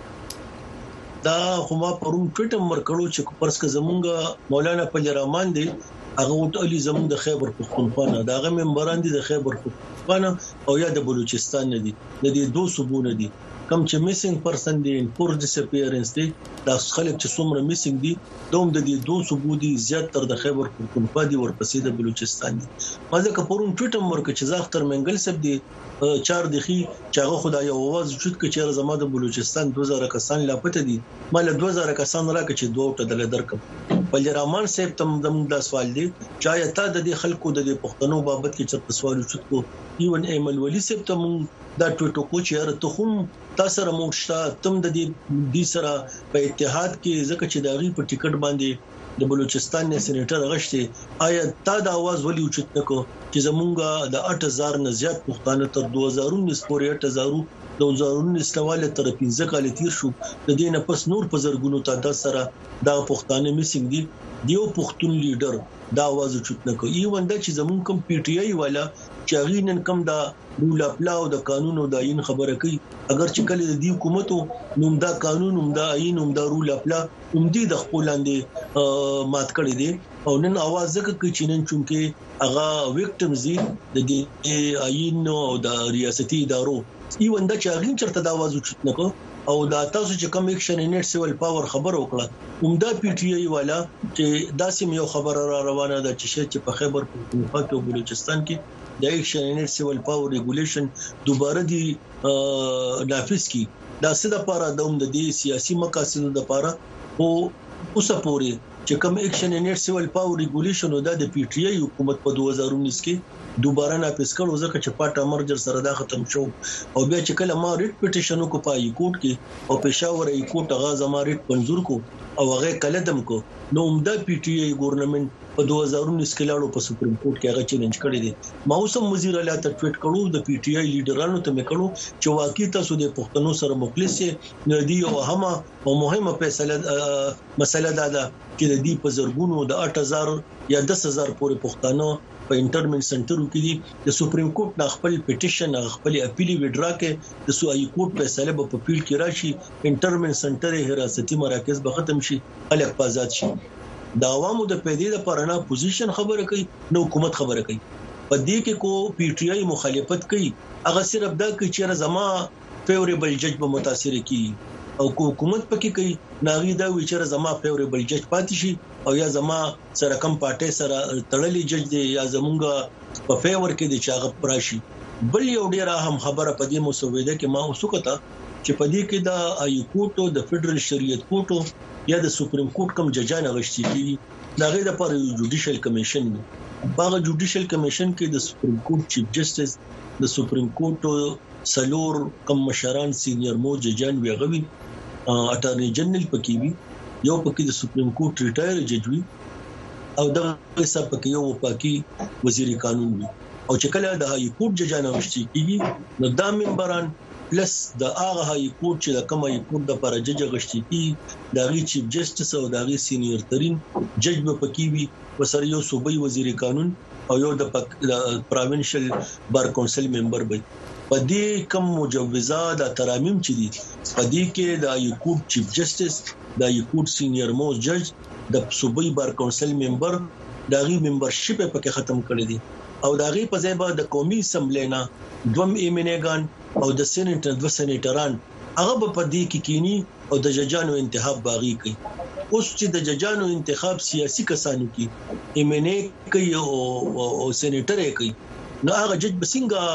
ولې دا خو ما پرون ټویټر مرکړو چې پرس ک زمونږ مولانا پنجرمان دی هغه وټ علي زمونږ د خیبر پختونخوا نه دا غو ممبران دي د خیبر پختونخوا نه او یا د بلوچستان نه دي د دې دوه صوبونه دي کم چې میسنګ پرسن دي ان پور ډیسپیرنس دي دا خلک چې څومره میسنګ دي دوم د دې دوه صوبو دي زیات تر د خیبر پختونخوا دي ورپسې د بلوچستان دي مازه ک پرون ټویټر مرکه چې زاختر منګل سب دي چار دخي چې هغه خدای او واز وجود کې چې زما د بلوچستان دوه زره کسان لا پته دي مال دوه زره کسان راکې چې دوه ټه دل درکم بلرحمان صاحب تم د سوال دي چې تا د خلکو د پښتنو بابت کې چې سوال وچت کو ایون ایمل ولی سپ ته مونږ دا ټوټو کو چې ته هم تاسو سره موږ تم د دې د سره په اتحاد کې ځکه چې دا غي په ټیکټ باندې د بلوچستان نه سېنیټر غشته آیا تا د आवाज ولې اوچت نکو چې زمونږه د اټ هزار نه زیات پښتانه تر دوه هزار ونیس پورې اټ هزار د دوه هزار ونیس نواله تر پنځه کال تیر شو د دې نه پس نور په زرګونو تعداد سره دا پښتانه میسنګ دي دیو پښتون لیډر دا आवाज اوچت نکو ایون دا چې زمون کوم پی ټی آی والا چې غینن کم دا رول اپلاو د قانون او د عین خبره کوي اگر چې کله د دې حکومت نوم دا قانون نوم دا عین نوم دا رول اپلا هم دې د خپل لاندې مات کړی دي او نن आवाज زکه کوي چې نن چونکه هغه وکټمز دي د دې عین او د ریاستي ادارو ایون دا چې غین چرته د आवाज اوچت نکو او دا تاسو چې کوم اکشن انټ سیول پاور خبر وکړه عمده پی ټی آی والا چې داسې یو خبر را روانه ده چې په خیبر پختونخوا او بلوچستان کې د اکشن انټ سیول پاور ریګولیشن دوباره دی نافذ کی دا څه د لپاره د عمده دي سیاسي مقاصدو د لپاره او اوسه پورې چې کوم اکشن انټ سیول پاور ریګولیشن او د پی ټی آی حکومت په دوه هزار ونیس کې دوباره نافذ کړو ځکه چې پاټا مرجر سره دا ختم شو او بیا چې کله ما ریټ پټیشن کو پای کوټ کې او پېښور ای کوټ غاز ما ریټ منظور کو او هغه کله دم کو نو عمده پی ټی آی ګورنمنت په دوه هزار ونیس کې لاړو په سپریم کورټ کې هغه چیلنج کړی دی ما اوسم وزیر اعلی ته ټویټ کړو د پی ټی آی لیډرانو ته مې کړو چې واقعي تاسو د پښتنو سره مخلص یې ندی او هما او مهمه فیصله مسله دا ده چې د دې په زرګونو د اټ هزار یا دس هزار پورې پښتنو په انټرمنټ سنټرو کې دي د سپریم کورټ د خپل پټیشن خپل اپیل وډرا کې د سوای کورټ فیصله په پیل کې راشي انټرمنټ سنټر حراستي مراکز به ختم شي خلک په آزاد شي د عوامو د پیدې لپاره نه پوزیشن خبره کوي نو حکومت خبره کوي په دې کې کو پی ټی آی مخالفت کوي هغه صرف دا کوي چې زما فیوریبل جج به متاثر کی او حکومت پکې کوي ناغي دا وی چې زما فیوریبل جج پاتې شي او یا زما سره کم پارټي سره تړلې جج دی یا زمونږه په فیور کې دی چې هغه پراشي بل یو ډیر اهم خبره په دې مسوده کې ما وسوکته چې په دې کې د آی کورټ او د فدرل شریعت کورټ یا د سپریم کورټ کوم ججان غشتي کیږي دا غي د پر جوډیشل کمیشن دی باغ جوډیشل کمیشن کې د سپریم کورټ چیف جسټس د سپریم کورټ سلور کم مشران سینیئر مو ججان وی غوي اټارنی جنرال پکې وی یو پکې د سپریم کورټ ریټایر جج وی او دغه حساب پکې یو پاکي وزیر قانون وی او چې کله د هاي کورټ ججان غشتي کیږي نو دا ممبران پلس د هغه هاي کورټ چې د کوم هاي کورټ د پر جج غشتي کی د غي چیف جسټس او د غي سینیئر ترين جج په پکې وی وسره یو صوبایي وزیر قانون او یو د پروینشل بار کونسل ممبر وي په دې کوم مجوزات د ترامیم چې دي په دې کې د هاي کورټ چیف جسټس د هاي کورټ سینیئر موست جج د صوبایي بار کونسل ممبر د غي ممبرشپ په کې ختم کړی دي او د غي په ځای به د قومي اسمبلی نه دوم ایمنګان او د سېنیټ د سېنیټران هغه په دې کې کینی او د ججانو انتخاب باغی کوي اوس چې د ججانو انتخاب سیاسي کسانو کې ایمنې کوي او او سېنیټر یې کوي نو هغه جج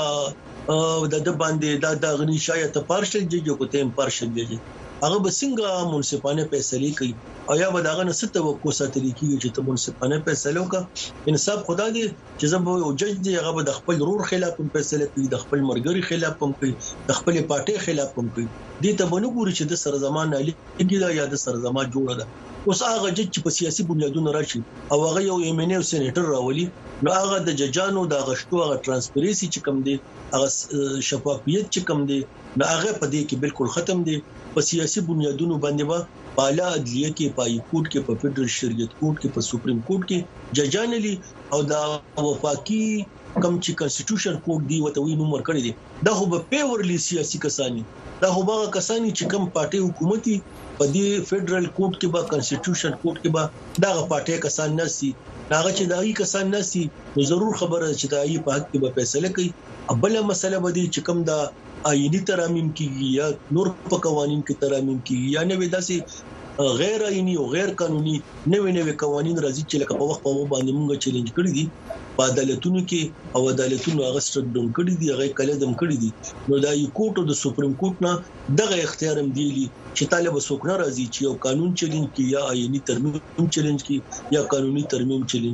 بسنګا د د باندې د د غنی شاید پارشل جج کو ته پارشل جج هغه بسنګا منصفانه فیصله کوي او یا وداغه نه ست توقع ساتل کیږي چې ته منصفانه فیصله وکړه انصاف خدا دې چې زموږ یو جج دی هغه د خپل رور خلاف فیصله کوي د خپل مرګري خلاف هم کوي د خپل پارټي خلاف هم کوي دې ته باندې ګوري چې د سر زمان لګي دا یا د سر زمان جوړه ده اوس هغه جج چې په سیاسي بنیادونو راشي او هغه یو ایمنه او سېنیټر راولي نو هغه د ججانو د غشتو هغه ترانسپیرنسي چې کم دی هغه شفافیت چې کم دی نو هغه په دې کې بالکل ختم دی په سیاسي بنیادونو باندې با بالا عدلیه کې پای کورټ کې په فدرل شریعت کورټ کې په سپریم کورټ کې ججانلی او دا وفاقي کم چې کنسټیټیوشن کورټ دی وته وی نومر کړی دی دا خو په پیورلی سیاسي کسانی دا خو هغه کسانی چې کم پارټي حکومتي په دې فدرل کورټ کې با کنسټیټیوشن کورټ کې با دا پارټي کسان نسی هغه چې دایي کسان نسی نو ضرور خبره چې دایي په حق کې به فیصله کوي ابله مسله بدی چې کم دا آئینی ترامیم کیږي یا نور په قوانين کې ترامیم کیږي یا نه داسې غیر آئینی او غیر قانوني نوې نوې قوانين راځي چې لکه په وخت په باندې موږ چیلنج کړی دي په عدالتونو کې او عدالتونو هغه سټډ ډون کړی دي هغه کلدم کړی دي نو د کورټ او د سپریم کورټ نه دغه اختیار هم دی چې طالب سوکنا راځي چې یو قانون چیلنج کی یا آئینی ترمیم چیلنج کی یا قانوني ترمیم چیلنج کی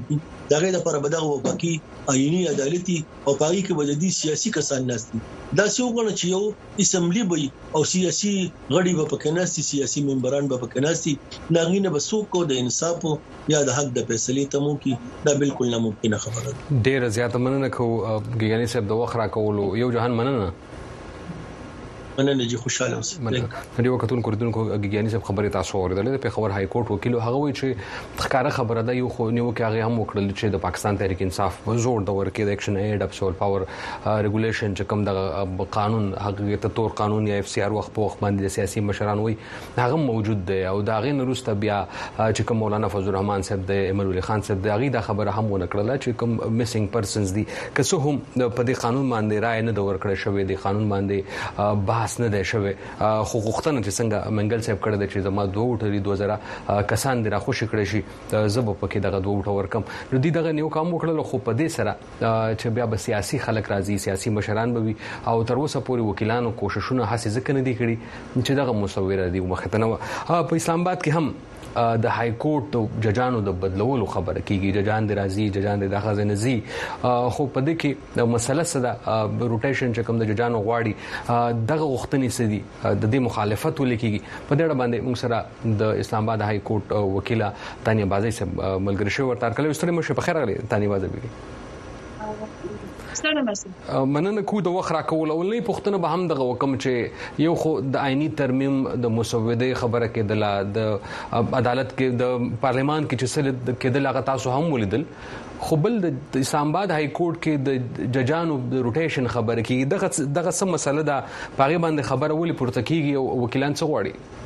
دا غي د پر بدغه وبکی آئینی عدالتي او پاغي کې وجدي سیاسي کسان ناشتي دا څنګه چې یو اسمبلی وي او سیاسي غړي به پکې ناشتي سیاسي ممبران به پکې ناشتي ناغینه به څوک د انصاف یا د حق د فیصلې تمو کې دا بالکل ناممکن خبره ده. ډیر زیات مننه کو ګیانی صاحب د وخت را کولو یو جهان مننه مننه جی خوشاله اوسئ. د یو کتون کوردونکو ګیانی صاحب خبره تاسو اوریدل د پیښور های کورټ وکیل هغه وی چې ښکارا خبره ده یو خو نیو کې هغه هم وکړل چې د پاکستان تحریک انصاف په زور د ورکې د اکشن ایډ اپ سول پاور ریګولیشن چې کوم د قانون هغه ته تور قانون یا اف سی آر وخت په وخت باندې سیاسي مشران وي هغه موجود دی او دا غي نورسته بیا چې کوم مولانا فضل الرحمن صاحب د ایمل ولی خان صاحب د هغه د خبره هم ونکړه چې کوم میسنګ پرسنز دي که څه هم په دې قانون باندې رائے نه د ورکړې شوې د قانون باندې بحث نه دی شوی خو غوښتنه چې څنګه منګل صاحب کړی د چې زما دوه وټري دوه زره کسان دي را خوشی کړی شي زب په کې دغه دوه وټ ورکم نو دي دغه نیو کام وکړل خو په دې سره چې بیا به سیاسي خلک راځي سیاسي مشران به وي او تر اوسه پورې وکیلانو کوششونه هڅه ځکه نه دي کړي چې دغه مصوره دي مختنه په اسلام آباد کې هم د های کورټ ججانو د بدلولو خبره کیږي ججان د راځي ججان د دغه نزي خو په دې کې د مسله سره روټیشن چې کوم د ججانو غواړي دغه وختنی سدي د دې مخالفت ولیکيږي په دې اړه باندې موږ سره د اسلام آباد های کورټ وکیله تانیا بازي صاحب ملګری شو ورته کله ستړي مشه په خیر غلي تانیا بازي مننه کو د وخت را کول او نه پښتنه به هم دغه وکم چې یو خو د آئینی ترمیم د مسوده خبره کې د عدالت کې د پارلیمان کې چې سره کې د لغت تاسو هم ولیدل خو بل د اسلام آباد های کورټ کې د ججانو د روټیشن خبره کې دغه دغه سم مسله ده پاغي باندې خبره ولې پورته کیږي او وکیلان څه غواړي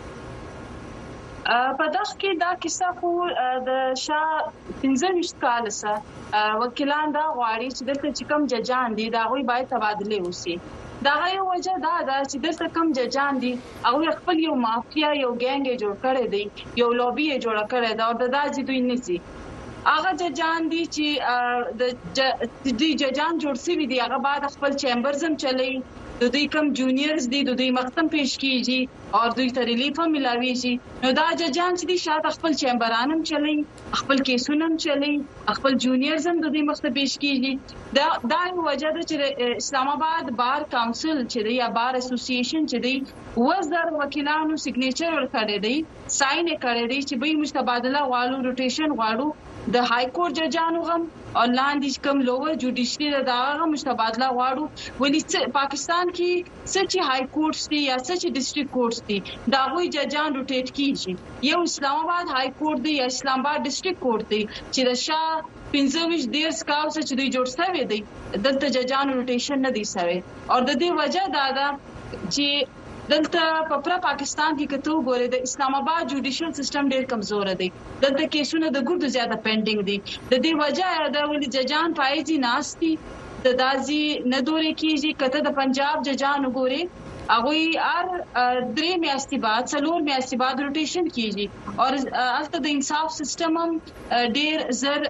په دغه کې دا کیسه خو د شاه پنځه ویشت کال سره وکیلان دا غواړي چې دلته چې کوم ججان دي دا غوي باید تبادله وشي دا یو وجه دا ده چې دلته کوم ججان دي هغه خپل یو مافیا یو ګنګ جوړ کړی دی یو لوبي جوړ کړی دا او د داځي دوی نسی هغه ججان دي چې د دې ججان جوړ سوي دي هغه بعد خپل چیمبرز هم چلی د دوی کم جونیئرز دي د دوی مختم پیش کیږي او دوی ته ریلیف هم ملاويږي نو دا ججان چې دي شاته خپل چیمبران هم چلی خپل کیسونه هم چلی خپل جونیئرز هم د دوی مختم پیش کیږي دا دا وجه ده چې اسلام آباد بار کونسل چې دی یا بار اسوسییشن چې دی وزر وکیلانو سیګنیچر ورکړی دی ساين کړی دی چې به متبادله غواړو روټیشن غواړو د های کورټ ججانو هم او لاندې کوم لوور جوډیشري دا هم متبادله غواړو ولې پاکستان کې سچ های کورټس دي یا سچ ډیسټریکټ کورټس دي دا غوي ججان روټیټ کیږي یو اسلام آباد های کورټ دی یا اسلام آباد ډیسټریکټ کورټ دی چې د شاه پنځه ویشت ډیر سکاو چې دوی جوړ شوی دی دلته ججان روټیشن نه دی شوی او د دې وجہ دا ده چې دلته په پاکستان کې کتو ګوره د اسلام آباد جوډیشل سیستم ډیر کمزور دی دلته کیسونه د ګردو زیاته پینډینګ دي د دې وجہ دا ولې ججان پایځي ناشتي د دازي ندوري کیږي کته د پنجاب ججان وګوري هغه ار درې میاشتې بعد څلور میاشتې بعد روټیشن کیږي او البته د انصاف سیستم هم ډیر زر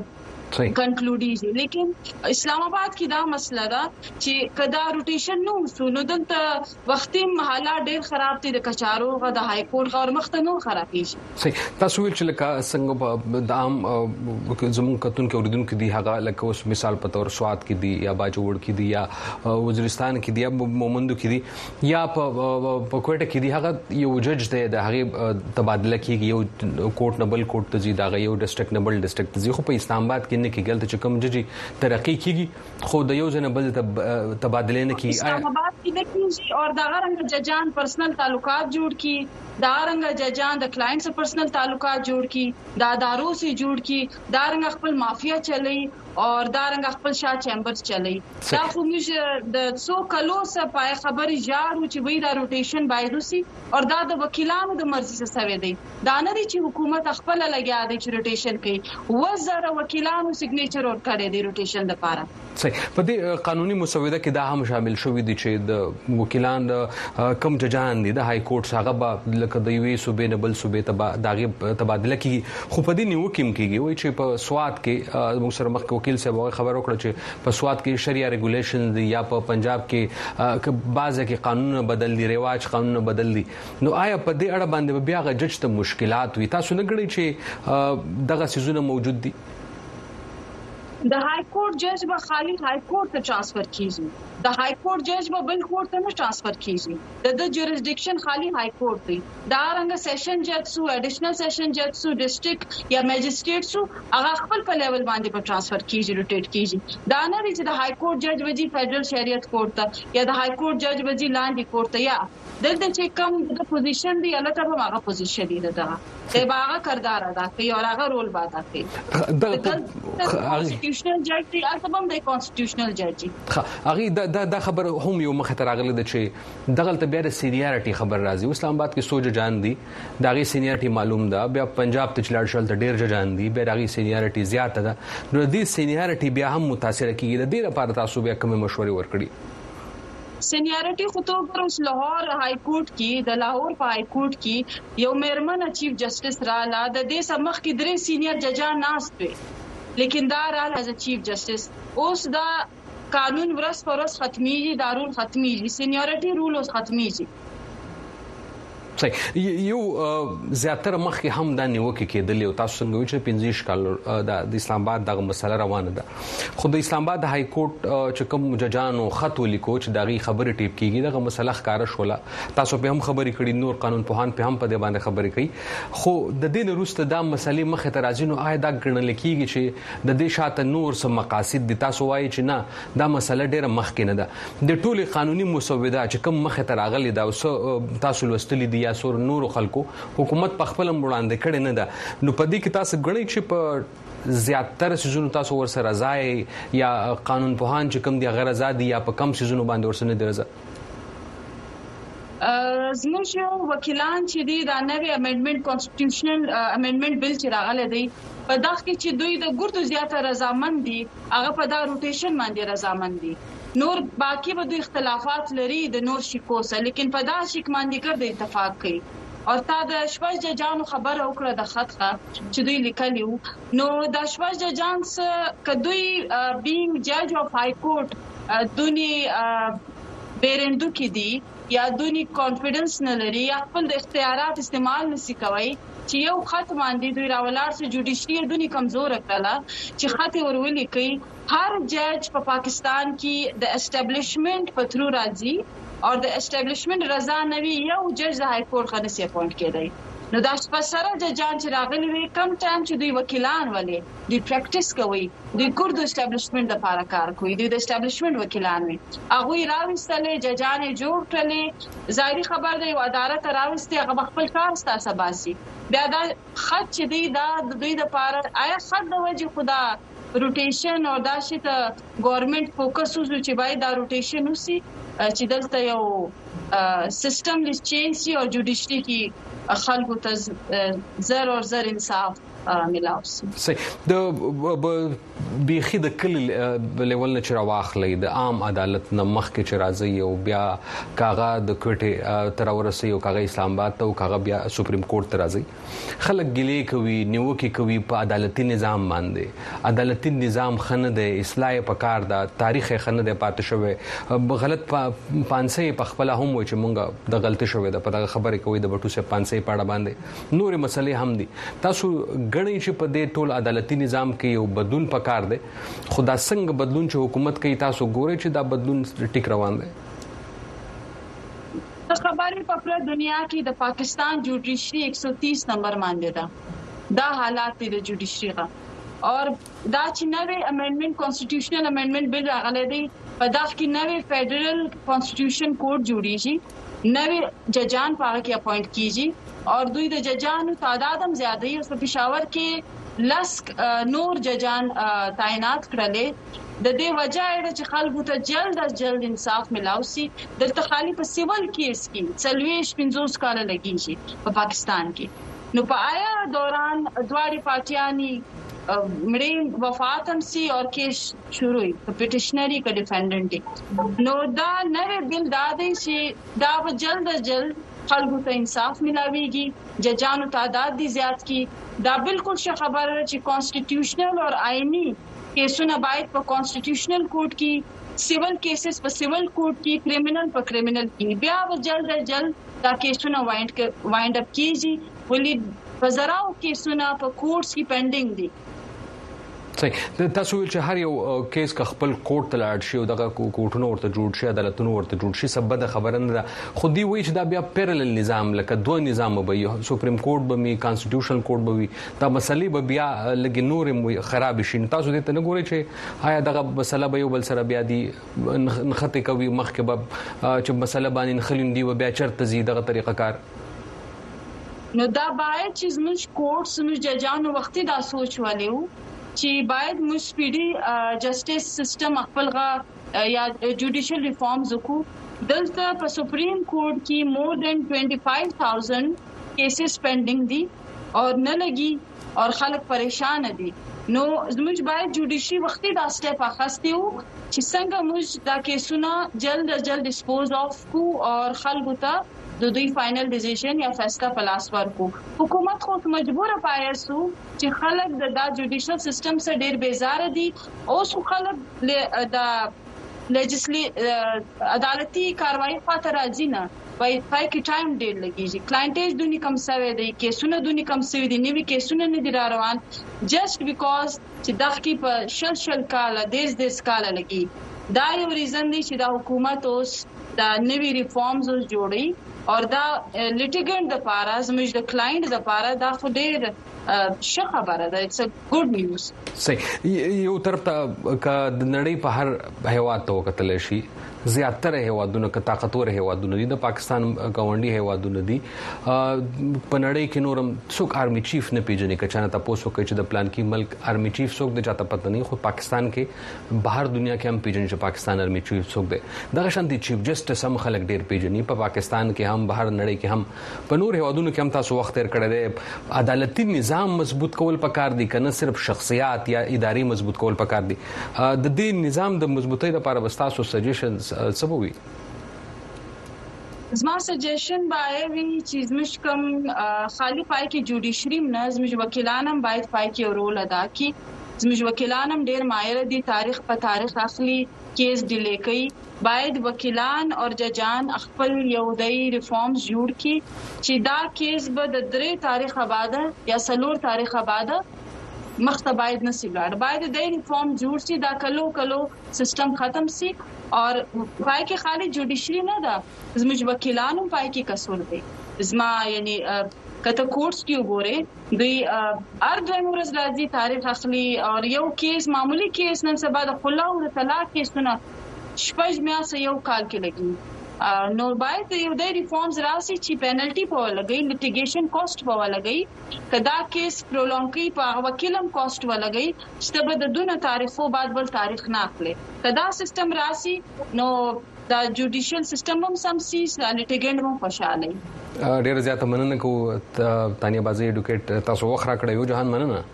کنکلوډیږي لیکن اسلام آباد کې دا مسله ده چې کدا روټیشن نو سونو دلته وختي حالات ډېر خراب دي د کچارو غو د های کورټ غو مخته نو خرابېږي صحیح تاسو ویل چې لکه څنګه د عام زموږ کتون کې اوریدونکو دي هغه لکه اوس مثال په تور سواد کې دي یا باجوړ کې دي یا وزیرستان کې دي یا مومندو کې دي یا په کوټه کې دي هغه یو جج دی د هغه تبادله کیږي یو کورټ نبل کورټ ته ځي دا یو ډیسټریکټ نبل ډیسټریکټ ته ځي خو په اسلام آباد کې نه کې ګلته چې کوم ججي ترقی کیږي خو د یو ځنه بل ته تبادله نه کیږي اسلام آباد کې نه کیږي او دا غرنګ ججان پرسنل تعلقات جوړ کی دا رنګ ججان د کلاینټ سره پرسنل تعلقات جوړ کی دا دارو سي جوړ کی دا رنګ خپل مافیا چلی اور دا رنګ خپل شاه چیمبرز چلی دا خو موږ د څو کلو سره پای خبري جاړو چې وای دا روټیشن باید وسی او دا د وکیلانو د مرزي سره سوي دی دا نه دي چې حکومت خپل لګیا دی چې روټیشن کوي وزره وکیلانو سیګنیچر ور کړی دی روټیشن لپاره صحیح په دې قانوني مسوده کې دا هم شامل شوی دی چې د وکیلان د کم ججان دي د های کورټ هغه به لکه د یوې صوبې نه بل صوبې ته داغه تبادله کیږي خو په دې نیو کې کیږي وای چې په سواد کې موږ سره مخ وکیل صاحب خبر وکړه چې په سواد کې شریعه ریګولیشن دي یا په پنجاب کې بعضه کې قانون بدل دي رواج قانون بدل دي نو آیا په دې اړه باندې بیا غ جج ته مشکلات وي تاسو نه غړي چې دغه سيزونه موجود دي د های کورټ جج به خالي های کورټ ته ترانسفر کیږي د های کورټ جج به بل کورټ ته نه ترانسفر کیږي د د جوریسډکشن خالي های کورټ دی دا رنګ سیشن جج سو اډیشنل سیشن جج سو ډیسټریکټ یا میجسټریټ سو هغه خپل په لیول باندې په ترانسفر کیږي روټیټ کیږي دا نه چې د های کورټ جج وځي فدرل شریعت کورټ ته یا د های کورټ جج وځي لاندې کورټ ته یا دلته چې کوم د پوزیشن دی البته به هغه پوزیشن دی دغه د باغه کردار ادا کوي او هغه رول ادا کوي د کانسټیټیوشنل جج دی البته هم د کانسټیټیوشنل جج هغه دا دا خبر هم یو مخه تر راغله د چې دغه ته بیا د سینیارټي خبر راځي اسلام آباد کې سوج جان دي دغه سینیارټي معلوم ده بیا پنجاب ته چلاړ شول ته ډیر جان دي بیا دغه سینیارټي زیاته ده نو د سینیارټي بیا هم متاثر کیږي د دې لپاره تاسو بیا کوم مشورې ورکړي سینیارټي خو ته پر اوس لاهور های کورټ کې د لاهور په های کورټ کې یو میرمن چیف جسټس را لا د دې سمخ کې درې سینیئر ججان ناست وي لیکن دا را ایز چیف جسټس اوس دا قانون ورس پر ورس ختميږي دارول ختميږي سینیارټي رول اوس ختميږي صحیح یو زیاتره مخکې هم دا نیوکه کېدلې او تاسو څنګه وایئ چې پنځه کال د اسلام آباد دغه مسله روانه ده خو د اسلام آباد های کورټ چې کوم ججانو خط ولیکو چې دغه خبرې ټیپ کیږي دغه مسله ښکارا شوله تاسو په هم خبرې کړي نور قانون پوهان په هم په دې باندې خبرې کوي خو د دې وروسته دا مسلې مخه ته راځي نو آیا دا ګڼل کیږي چې د دې شاته نور څه مقاصد دي تاسو وایئ چې نه دا مسله ډیره مخکې نه ده د ټولي قانوني مسوده چې کوم مخه ته راغلي دا تاسو لوستلي دي یا سور نور خلکو حکومت په خپل وړاندې کړي نه ده نو په دې کې تاسو غړي چې په زیاتره سيزونو تاسو ورسره ځای یا قانون پوهان چې کوم دي غیر آزادي یا په کم سيزونو باندې ورسره نه درځي زموږ وکیلان چې دي دا نوې امندمنت کانسټیټیوشنل امندمنت بل چې راغلی دی په دغه کې چې دوی د ګردو زیاته رضامند دي هغه په دا روټیشن باندې رضامند دي نور باقی به دوی اختلافات لري د نور شکو سره لیکن په دا شک باندې ګرځي اتفاق کوي او تا د شپږ ججانو خبره وکړه د خطخه چې دوی لیکلیو نو د شپږ ججان څخه کدوې بینګ جج اف های کورټ دونی بیرندو کې دي یا دونی کانفیډنس نه لري یا خپل د اختیارات استعمال نشي کوي چې یو خط باندې دوی راولار سره جوډیشري دونی کمزور کړه چې خط ورولي کوي هر جج په پاکستان کې د اسټابلیشمنت په تھرو راځي او د اسټابلیشمنت رضا نوي یو جج د های کورټ خنه سي اپوینټ کړي نو دا سپسره ججان چې راغلي وي کم ټایم چې دوی وکیلان ولې دوی پریکټیس کوي دوی ګورد اسټابلیشمنت لپاره کار کوي دوی د اسټابلیشمنت وکیلان وي هغه راوستلې ججان جوړ کړلې ظاهري خبر دی عدالت راوستي هغه خپل کار ستاسو باسي بیا دا خط چې دی دا دوی د لپاره آیا خط د وجه خدا روټیشن او دا شي ته ګورنمنت فوکس وسو چې باید دا روټیشن وسی چې دلته یو سیستم لیس چینج سی او جوډیشري کې خلکو ته زر او زر انصاف ملاوي صحیح د بيخي د کل لیول نه چر واخلې د عام عدالت نه مخ کې چې راځي او بیا کاغه د کوټه تر ورسې او کاغه اسلام آباد ته او کاغه بیا سپریم کورټ ته راځي خلک ګلې کوي نیوکه کوي په عدالتي نظام باندې عدالتي نظام خنه د اصلاح په کار دا تاریخ خنه د پاتې شوی غلط پانسې په خپل هم و چې مونږ د غلطي شوی د په دغه خبره کوي د بټو سه پانسې پاړه باندې نور مسلې هم دي تاسو غړي چې په دې ټول عدالتي نظام کې یو بدلون پکار دی خدا څنګه بدلون چې حکومت کوي تاسو ګورئ چې دا بدلون ټیک روان دی خبرې په پوره دنیا کې د پاکستان جوډیشري ایک سو تیس نمبر باندې ده دا حالات دي د جوډیشري غا اور دا چې نوې امندمنت کانسټیټیوشنل امندمنت بل راغلی دی په دغه کې نوې فدرل کانسټیټیوشن کوډ جوړیږي نوې ججان پاره کې اپوینټ کیږي اور دوی د ججانو تعداد هم زیاده وي او پېښور کې لسک نور ججان تعینات کړل د دې وجہ چې خلکو ته جلد از جلد انصاف ملاوي دلته خالی په سیول کیس کې څلويش پنځوس کال لګیږي په پاکستان کې نو په آیا دوران دواړي پارټیانی مړي وفات هم سي او کیس شروع په پټیشنری کا ډیفندنټ نو دا نوې بل دا دی چې دا به جلد از جلد خلکو ته انصاف ملاويږي ججانو تعداد دي زیات کی دا بالکل ش خبره چې کانسټیټیوشنل او آئینی کیسونه باید په کانسټیټیوشنل کورټ کې سیول کیسز په سیول کورټ کې کریمینل په کریمینل کې بیا به جلد از جلد دا کیسونه وایند وایند اپ کیږي ولې په زراو کیسونه په کورټس کې پینډینګ دي صحیح. تاسو ویل چې هر یو کیس کا خپل کورټ ته لاړ شي او دغه کوټونو ورته جوړ شي عدالتونو ورته جوړ شي سبب د خبره نه ده خو دی وایي چې دا بیا پیرلل نظام لکه دوه نظام به سپریم کورټ به می کانسټیټیوشنل کورټ به وي دا مسلې به بیا لګي نور خراب شي. تاسو دې ته نه ګورئ چې آیا دغه مسله به یو بل سره بیا دی نخته کوي مخکې به چې مسله باندې نخلین دی بیا چرته زی دغه طریقه کار نو دا باید چې زموږ کورټ زموږ ججانو وختي دا سوچ والیو چې باید موږ سپیډي جسټس سیستم خپلغه یا جوډیشل ریفارمز وکړو. دلته په سپریم کورټ کې مور دین پچیس هزار کیسز پینډینګ دي او نه لګي او خلک پریشان دي. نو زموږ باید جوډیشي وختي دا سټیپ اخیستي وو چې څنګه موږ دا کیسونه جلد از جلد ډسپوز اف کو او خلکو ته د دوی فائنل ډیسیژن یا فیصله پلاس ورکو. حکومت خو مجبور پایسو چې خلک د دا جوډیشل سیستم سره ډیر بیزار دي او څو خلک د لیجسلی عدالتي کاروایی خاطر راځي نه وای پای کې ټایم ډیر لګیږي. کلاینټیج دونی کم سوي دي کیسونه دونی کم سوي دي نیوي کیسونه نه دي روان جست بیکاز چې دغه په شل شل کال دیس دیس کال لګي. دا یو ریزن دی چې دا حکومت اوس دا نوی ریفارمز اوس جوړي او دا لیټیګنټ د پاره زموږ د کلاینټ د پاره دا خو ډیر ښه خبره ده. اټس ا ګډ نیوز. صحیح. یو طرف ته د نړۍ په هر هیواد ته وکتل شي زیاتره هیوادونو کې طاقتور هیوادونه دي د پاکستان گاونډي هیوادونه دي په نړۍ کې نورم څوک آرمي چیف نه پیژني کچانه تاسو کوي چې د پلان کې ملک آرمي چیف څوک د چاته پته نه خو پاکستان کې بهر دنیا کې هم پیژني چې پاکستان آرمي چیف څوک دی. دغه شانتي چیف جسټس هم خلک ډیر پیژني په پاکستان کې هم بهر نړۍ کې هم په نور هیوادونو کې هم تاسو وخت تیر کړی دی. عدالتي نظام مضبوط کول پکار دي کنه صرف شخصیات یا اداري مضبوط کول پکار دي. د دې نظام د مضبوطۍ لپاره وستاسو سجیشنز سبوي زما سجیشن باید وی چې زموږ کوم خالی پای کې جوډیشري نه زموږ وکیلان هم باید پای کې رول ادا کړي. زموږ وکیلان هم ډیر ماهر دي تاریخ په تاریخ اخلي کیس ډیلی کوي. باید وکیلان او ججان خپل یو دای ریفارمز جوړ کړي چې دا کیس به د درې تاریخ آباده یا سلور تاریخ آباده مخته باید نسی بلاد باید د ریفارم جوړ شي دا کلو کلو سیستم ختم شي اور پای کې خالی جوډیشري نه ده زموږ وکیلانو پای کې قصور دي. زما یعنی کته کورټس کې وګوره دوی ار دوی مرز راځي تاریخ اخلي او یو کیس معمولی کیس نن سبا د خلا او د طلاق کیسونه شپږ میاشتې یو کال کې لګي. نو باید یو د ریفارمز راسي چې پینلټي په لګي لیټیګیشن کاست په لګي کدا کیس پرولونګي په وکیلم کاست و لګي چې به د دونه تاریخو بعد بل تاریخ نه اخلي. کدا سیستم راسي نو دا جوډیشل سیستم هم سم سي لیټیګنټ هم خوشاله. ډیر زیات مننه کو تانیا بازي ایډوکیټ تاسو وخت را کړی یو جهان مننه.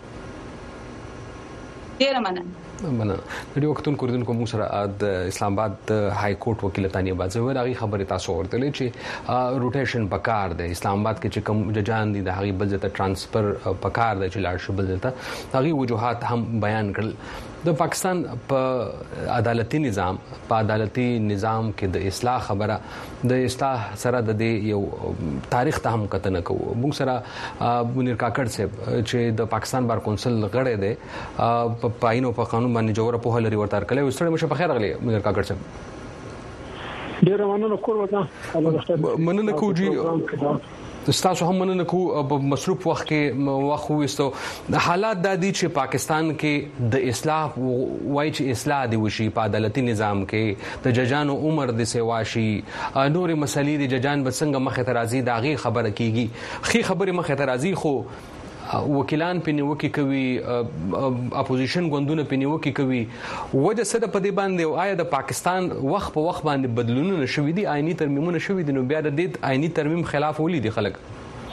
ډیر مننه. مننه. د دې وختونو کوردونکو موږ سره د اسلام آباد های کورټ وکیل تانیا بازي ویل هغه خبره تاسو ورته چې روټیشن پکار دی اسلام آباد کې چې کوم ججان دي د هغه بل ځای ته ترانسفر پکار دی چې لاړ شي بل ځای ته هغه وجوهات هم بیان کړل. د پاکستان په عدالتي نظام په عدالتي نظام کې د اصلاح خبره د اصلاح سره د دې یو تاریخ ته هم کتنه کوو. موږ سره منیر کاکړ صاحب چې د پاکستان بار کونسل غړی دی په پاینو په قانون باندې جوړه په لري ورته کړل وسره مشه په خیر غلي منیر کاکړ صاحب ډیر مننه کور وته مننه کوجی تاسو هم مننه کو په مصروف وخت کې وخت وستو حالات د دې چې پاکستان کې د اصلاح وای چې اصلاح دی وشي په عدالتي نظام کې د ججانو عمر د سیواشي نور مسلې د ججان بسنګ مخه ترازی داغي خبره کیږي خي خبره مخه ترازی خو وکیلان په نیوکه کوي اپوزیشن غوندونه په نیوکه کوي وجه څه د پدې باندې آیا د پاکستان وخت په وخت باندې بدلونونه شوې دي آئینی ترمیمونه شوې دي نو بیا د دې آئینی ترمیم خلاف ولې دي خلک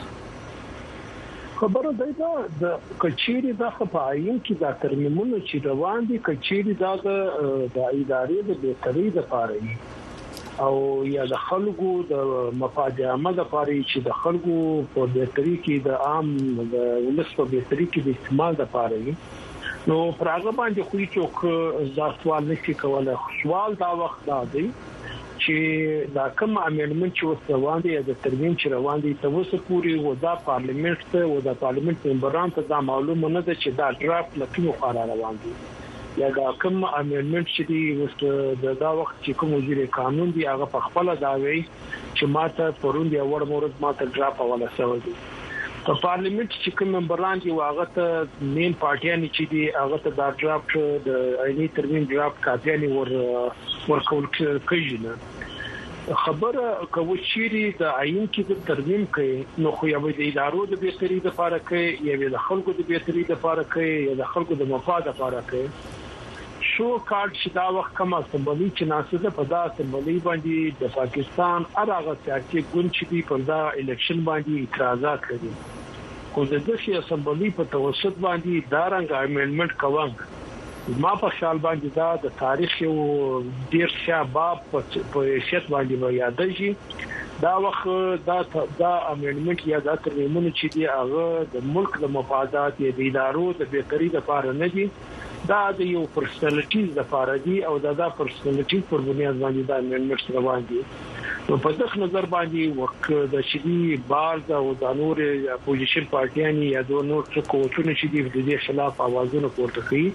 خبره ده د کچيري د خپاین کې د ترمیمونه چې روان دي کچيري د د ادارې د بهتري د پاره او یا د خلکو د مفاد عامه د پاره چې د خلکو په بهتري کې د عام د ولس په بهتري کې د استعمال د پاره نو پرغه باندې خو هیڅوک ځا سوال نشي کولای سوال دا وخت دا دی چې دا کوم امندمنت چې اوس روان دي د ترمیم چې روان دي ته اوس پوری ودا پارلیمنت ته ودا پارلیمنت ممبران ته دا معلومه نه ده چې دا ډرافټ لکه قرار روان دي یا دا کوم امندمنت چې دی اوس د دا وخت چې کوم وزیر قانون دی هغه په خپل دا وی چې ماته پرون دی اور مورد ماته ډرافټ ولا سوي دي په پارلیمنت چې کوم ممبران دي واغه ته مین پارټیان چې دي هغه ته دا ډرافټ د عیني ترمیم ډرافټ کاپیانی ور ورکول کېږي نه خبره کوي چې د عین کې د ترمیم کوي نو خو یو د ادارو د بهتري لپاره کوي یا د خلکو د بهتري لپاره کوي یا د خلکو د مفاد لپاره کوي شو کارت چې دا وخت کومه سمبولي چې ناسده په دا سمبولي باندې د پاکستان هغه سیاسي ګوند چې دی په دا الیکشن باندې اعتراضات کړي خو د دې سمبولي په توسط باندې دا رنګ امندمنت کوم ما په خیال باندې دا د تاریخ یو ډیر ښه باب په شت باندې یادېږي دا وخت دا دا امندمنت یا دا ترمیمونه چې دی هغه د ملک د مفادات یا د ادارو د بهتري لپاره نه دي دا د یو پرسنالټیز لپاره دي او دا د پرسنالټیز پر بنیاد باندې دا امندمنت روان دي نو په دغه نظر باندې وخت د شدي باز او د نور اپوزیشن پارټیان یا د نور څه کوټونه چې دي د دې خلاف اوازونه پورته کوي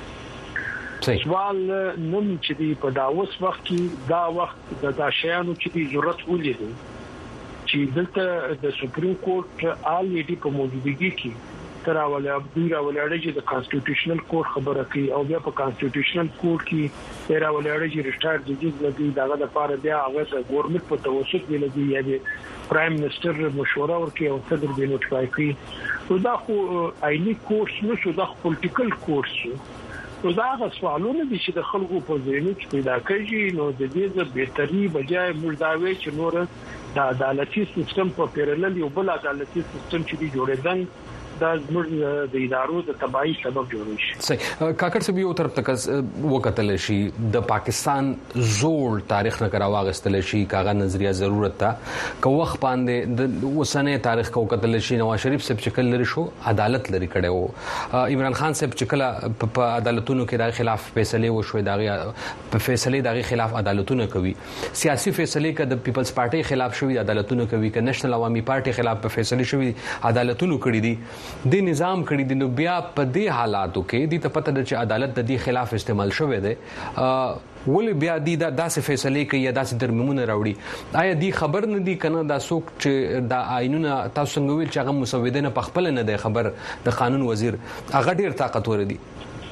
سوال نن چې دی په داوس وخت کې دا وخت د داشیانو چې دی ضرورت ولید چې دلته د سپریم کورټ آلریډي په موجودګي کې تر اول عبدالله ولړجی د کانسټیټیوشنل کورټ خبره کوي او بیا په کانسټیټیوشنل کورټ کې تر اول عبدالله ریټایر ججز لګي داغه د لپاره بیا هغه د ګورنمنت په توسط دی لګي یا د پرایم منسٹر مشوره ورکړي او صدر به نوټیفای کړي نو دا خو عیني کورس نو شو دا پولیټیکل کورس نو دا غو سوالونه دي چې د خلکو په ذهن کې پیدا کیږي نو د دې د بهتري بجای مرداوي چې نور د عدالتي سیستم په پیرلل یو بل عدالتي سیستم چې دی جوړیدل دا زموږ د ادارو د تباہي سبب جوړ شي. صحیح کاکړ صاحب یو طرف تک وکتل شي د پاکستان زوړ تاریخ نه کراواغستل شي کاغه نظریه ضرورت ته کو وخت باندې د وسنه تاریخ کو کتل شي نواز شریف صاحب چکل لري شو عدالت لري کړو عمران خان صاحب چکل په عدالتونو کې د خلاف فیصله وشوي دغه په فیصله دغه خلاف عدالتونه کوي سیاسي فیصله کې د پیپلز پارټي خلاف شوی عدالتونه کوي ک نېشنل عوامي پارټي خلاف په فیصله شوی عدالتونه کړی دي د نظام کړي دي نو بیا په دې حالاتو کې د ته پته ده چې عدالت د دې خلاف استعمال شوی دی ولې بیا د داسې فیصله کوي یا داسې ترمیمونه راوړي آیا دی خبر نه دی کنه دا څوک چې د آئینونه تاسو څنګه ویل چې هغه مسوده نه پخپل نه دی خبر د قانون وزیر هغه ډیر طاقتور دی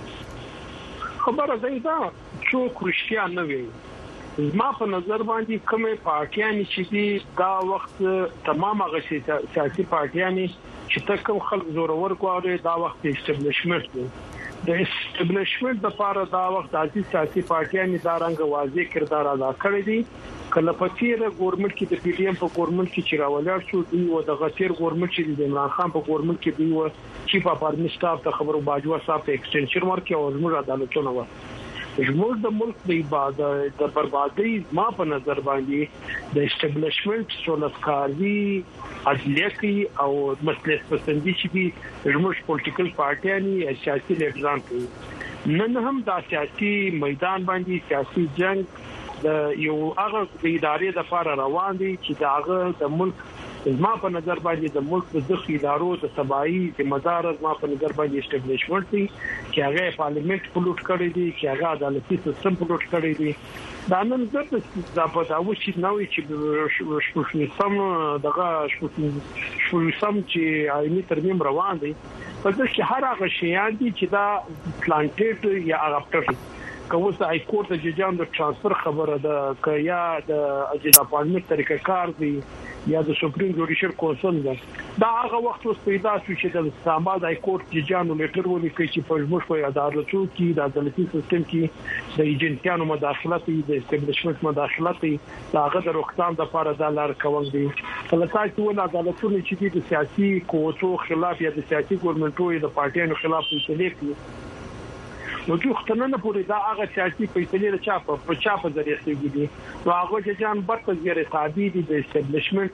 خبره ده دا څوک رښتیا نه وي ما په نظر باندې کومه پارټیان چې دي دا وخت تمام هغه سیاسي پارټیان چې تکم خلک زورور غواړي دا وخت اسټابلیشمنت دی د اسټابلیشمنت لپاره دا وخت د سیاسي پارټیان دا رنګ واضح کردار ادا کړی دی کله په تیر ګورنمنت کې د پی ډی ایم په ګورنمنت کې چې راولر شو دی او د غیر ګورنمنت چې د عمران خان په ګورنمنت کې دی او چیف اف آرمی سټاف ته خبرو باجوا صاحب ته ایکسټنشن ورکړ او زموږ عدالتونه و زموږ د ملک د عبادت د بربادي ما په نظر باندې د اسټابلیشمنت سولسکاري عدلیه او مسلک پسندي چې دي زموږ پولیټیکل پارټیانی سیاسي لیډران کوي نن هم د سیاسي میدان باندې سیاسي جنگ د یو هغه د ادارې د لپاره روان دي چې داغه د ملک ما په نظر باندې د ملک د ځخ ادارو د تباہي ذمہ دار ما په نظر باندې اسټابلیشمنت دي چې هغه پارلیمنت پلوټ کړی دي چې هغه عدالتي سیستم پلوټ کړی دي دا نن زه د په تاسو چې نوې چې شپږ سم دغه شپږ سم چې آئینی ترمیم روان دي په دې کې هر هغه شیان دي چې دا پلانټډ یا اډاپټر کوم څه ای کورټ د ججانو د ترانسفر خبره ده ک یا د اجازه اپارټمنټ طریقې کار دي یا د سپریم جوډیشل کونسل ده دا هغه وخت اوس پیدا شو چې د اسلامباد ای کورټ ججانو لیټر ولیکي چې په موږ په عدالتو کې د عدالتي سیستم کې د ایجنټانو مداخلت د اسټابلیشمنت مداخلت د هغه د روکثان لپاره د لار کوم دي کله چې ول عدالتونه چې د سیاسي قوتو خلاف یا د سیاسي ګورنمنټو د پارټیانو خلاف فیصله کوي نو چې ختنه پورې دا هغه سیاسي فیصله چا په چا په ذریعہ کېږي نو هغه چې جان برته زیره تابع دي د اسټابلیشمنت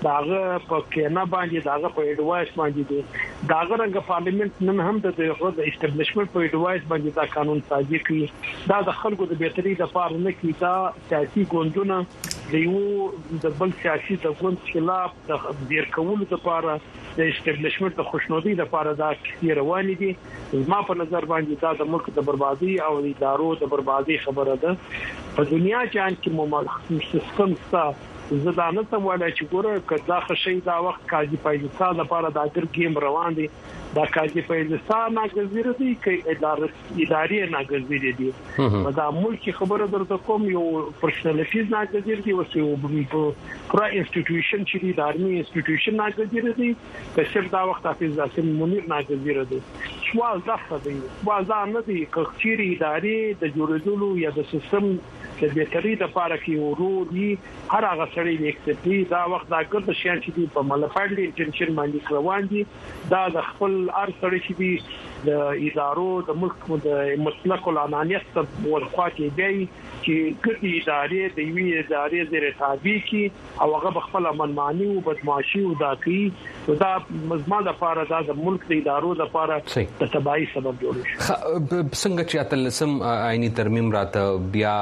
داغه په کېنا باندې داغه په ایډوایس باندې دی داغه رنګ پارلیمنت نن هم د د اسټابلیشمنت په ایډوایس باندې دا قانون سازي کوي دا د خلکو د بهتري لپاره نه کوي دا سیاسي ګوندونه د یو د بل سیاسي د ګوند خلاف د ډیر کولو لپاره د اسټابلیشمنت د خوشنودي لپاره دا کثیر روان دي ما په نظر باندې دا د ملک د بربادي او د ادارو د بربادي خبره ده په دنیا کې چې مو سیستم ستا زه دا نه سم وایي چې ګوره کدا خشي دا وخت قاضي پایلسا لپاره دا ګر گیم روان دي دا قاضي پایلسا ناګزیر دي کې اداره اداري ناګزیر دي دا ملک خبره درته کوم یو پرسنالیټیز ناګزیر دي او یو پرا انسټیټیوشن چې دي دارمي انسټیټیوشن ناګزیر دي چې صرف دا وخت حافظ حسین منیر ناګزیر دي سوال دا دی سوال دا نه دی چې چیرې اداري د جوړېدلو یا د سیستم د بهتري لپاره کې ورو دي هر هغه سړی د اکسپټي دا وخت دا ګرځي چې دي په ملفاډ انټنشن باندې روان دي دا د خپل ار سړی چې دي د ادارو د ملک د مسلک الانانیت په ورخوا کې دی چې ګټي ادارې د وی ادارې زیر تابع کی او هغه خپل منمانی او بدمعشي او داخلي دا مزما د لپاره د ملک د ادارو لپاره د تبعی سبب جوړ شي څنګه چې اتلسم آئینی ترمیم راته بیا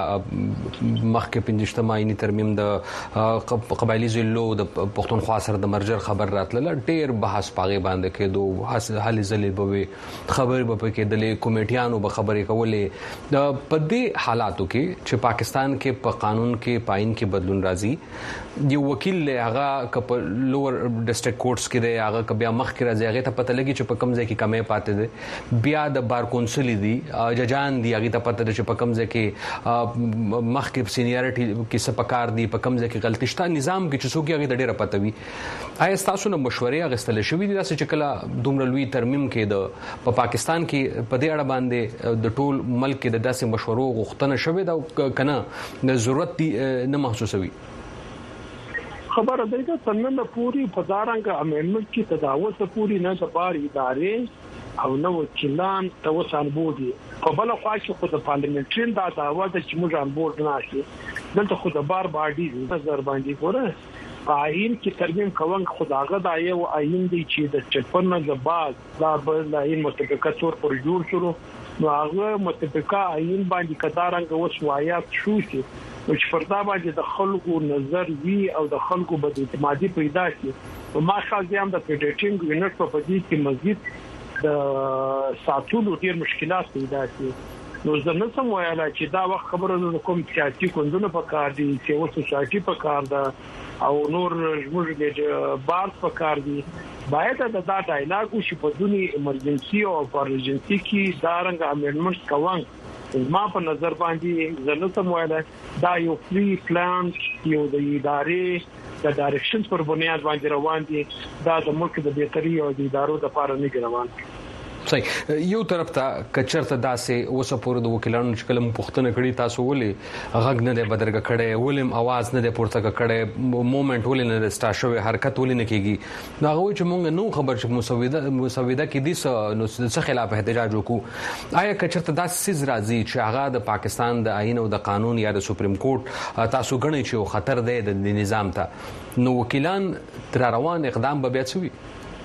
مخکې پنځشتم آئینی ترمیم د قبایلی ضلعو د پښتونخوا سره د مرجر خبر راتله ډېر بحث پاغه باندې کېدو حل ځلې به خبر به کېدلې کمیټیانو به خبرې کولې د پدې حالاتو کې چې پاکستان کې په قانون کې پاین کې بدلون راځي یو وکیل له هغه کپ لوور ډسټریکټ کورټس کې دی هغه کبیا مخ کې راځي هغه ته پته لګي چې په کوم ځای کې کمې پاتې دي بیا د بار کونسل دی ججان دی هغه ته پته چې په کوم ځای کې مخ کې سینیریټي کې څه پکار دی په کوم ځای کې غلطي شته نظام کې چې څوک هغه د ډیره پته وي آیا تاسو نه مشورې اغستل شوې دي چې کله دومره لوی ترمیم کې د په پاکستان کې په دې اړه باندې د ټول ملک کې د داسې مشورو غوښتنه شوې ده کنه د ضرورت نه محسوسوي خبره ده چې څنګه پوری پدارنګ امندمنت کې تداوت پوری نه د بار ادارې او نو وکیلان توسان بودي په بل خوا کې خو د پارلیمنټرین دا داوا د چې موږ ان بورډ نه شي دلته خو د بار باډي نظر باندې ګوره آئین کې ترمیم کوم خداغه د ایو آئین دی چې د چپن نه بعد دا بل آئین متفقه تور پر جوړ شروع نو هغه متفقه آئین باندې کدارنګ وسوایات شو شي چې فردا باندې د خلکو نظر وی او د خلکو بد اعتمادي پیدا شي او ما خاصه هم د پریډیټینګ یونټ په پدې کې مزید د ساتلو ډیر مشکلات پیدا شي نو زموږ سم وایي چې دا وخت خبره کوم سیاسي کوندونه په کار دي چې و سوسایټي په کار ده او نور موږ د بار په کار دي باید دا دا ډایلاګ وشي په دونی ایمرجنسي او پرجنسي کې دا رنګ امندمنت کوم ما په نظر باندې زموږ سم وایي دا یو فری پلان یو د ادارې د ډایرکشن پر بنیاد باندې روان دي دا د ملک د بهتري او د ادارو د لپاره نه روان دي صحیح یو طرف ته کچرته داسې اوسه پور د وکیلانو چې کلم پښتنه کړي تاسو ولې غږ نه دی بدرګه کړي ولیم आवाज نه دی پورته کړي موومېنټ ولې نه سٹارټ شوی حرکت ولې نه کیږي دا غوي چې مونږ نو خبر چې مسوده مسوده کې دي نو څه خلاف احتجاج وکړو آیا کچرته داسې راځي چې هغه د پاکستان د آئین او د قانون یا د سپریم کورټ تاسو غنئ چې خطر دی د نظام ته نو وکیلان تر روان اقدام به بیا څوي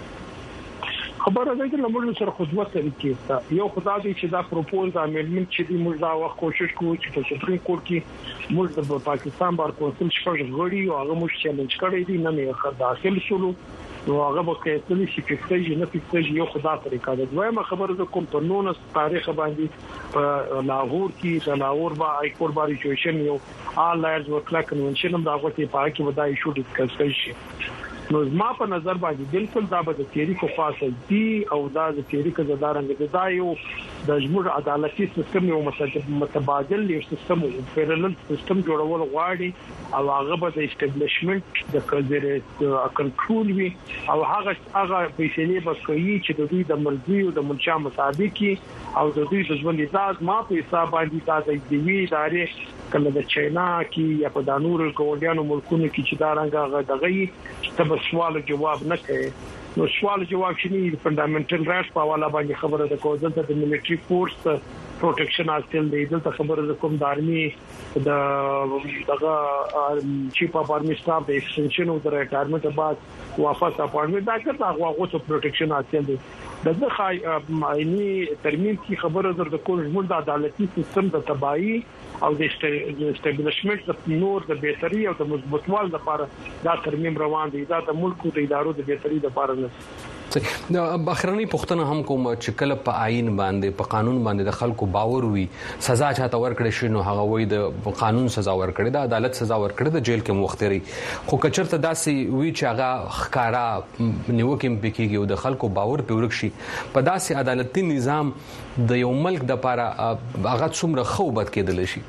خبره ده چې موږ سره خدمت طریقې یو خدای دې چې دا پروپوز امندمنت چې موږ دا وخت کوشش کوو چې په سپریم کورټ کې موږ د پاکستان بار کونسل شپږ غړي او هغه موږ چیلنج کړی دي نه نه داخل شولو نو هغه به کېدلی شي چې نه فکرې یو خدای طریقه ده دویمه خبره ده کوم په نونس تاریخ باندې په لاهور کې د لاهور با ای کور بار ایجوکیشن یو آل لایرز ورکلا کنونشن هم دا غوښتي په کې ودای شو ډیسکس شي نو زما په نظر باندې بالکل دا به د تیری کو خاصه دي او دا د تیری کو زدارنګ د یو د جمهور عدالتي سیستم یو متبادل یو سیستم پیرالل سیستم جوړول غواړي او هغه به د اسټابلیشمنت د کلزره کنټرول وي او هغه هغه پیسې به کوي چې د دوی د مرزي او د منشا مطابقي او د دوی د ژوند اجازه ما په حساب باندې تاسو د وی ادارې کله د چاینا کې یا په دانور کوډیانو ملکونو کې چې دا رنګه غدغې ته سوال جواب نه کوي نو سوال جواب شنی فندامنټل رائټس په حواله باندې خبره ده کوم دلته د ملټری فورس پروټیکشن حاصل دی دلته خبره ده کوم د آرمي د دغه چیف اف آرمي سټاف د ایکسټنشن او د ریټایرمنټ بعد واپس اپارټمنټ دا کړه هغه هغه پروټیکشن حاصل دی دغه عیني ترمیم کی خبره ده د کوم زموږ د عدالتي سیستم د تباہي او د استابلیشمنت د نور د بهتري او د مثبتوال لپاره دا ترمیم روان دي دا د ملک د ادارو د بهتري لپاره نه د بخرنی پښتنه هم کوم چې کله په آئین باندې په قانون باندې د خلکو باور وي سزا چاته ورکړي شي نو هغه وي د قانون سزا ورکړي د عدالت سزا ورکړي د جیل کې مختري خو کچرته داسې وی چې هغه خکارا نیوکم پکېږي او د خلکو باور پیورک شي په داسې عدالتي نظام د یو ملک د لپاره هغه څومره خوبت کېدل شي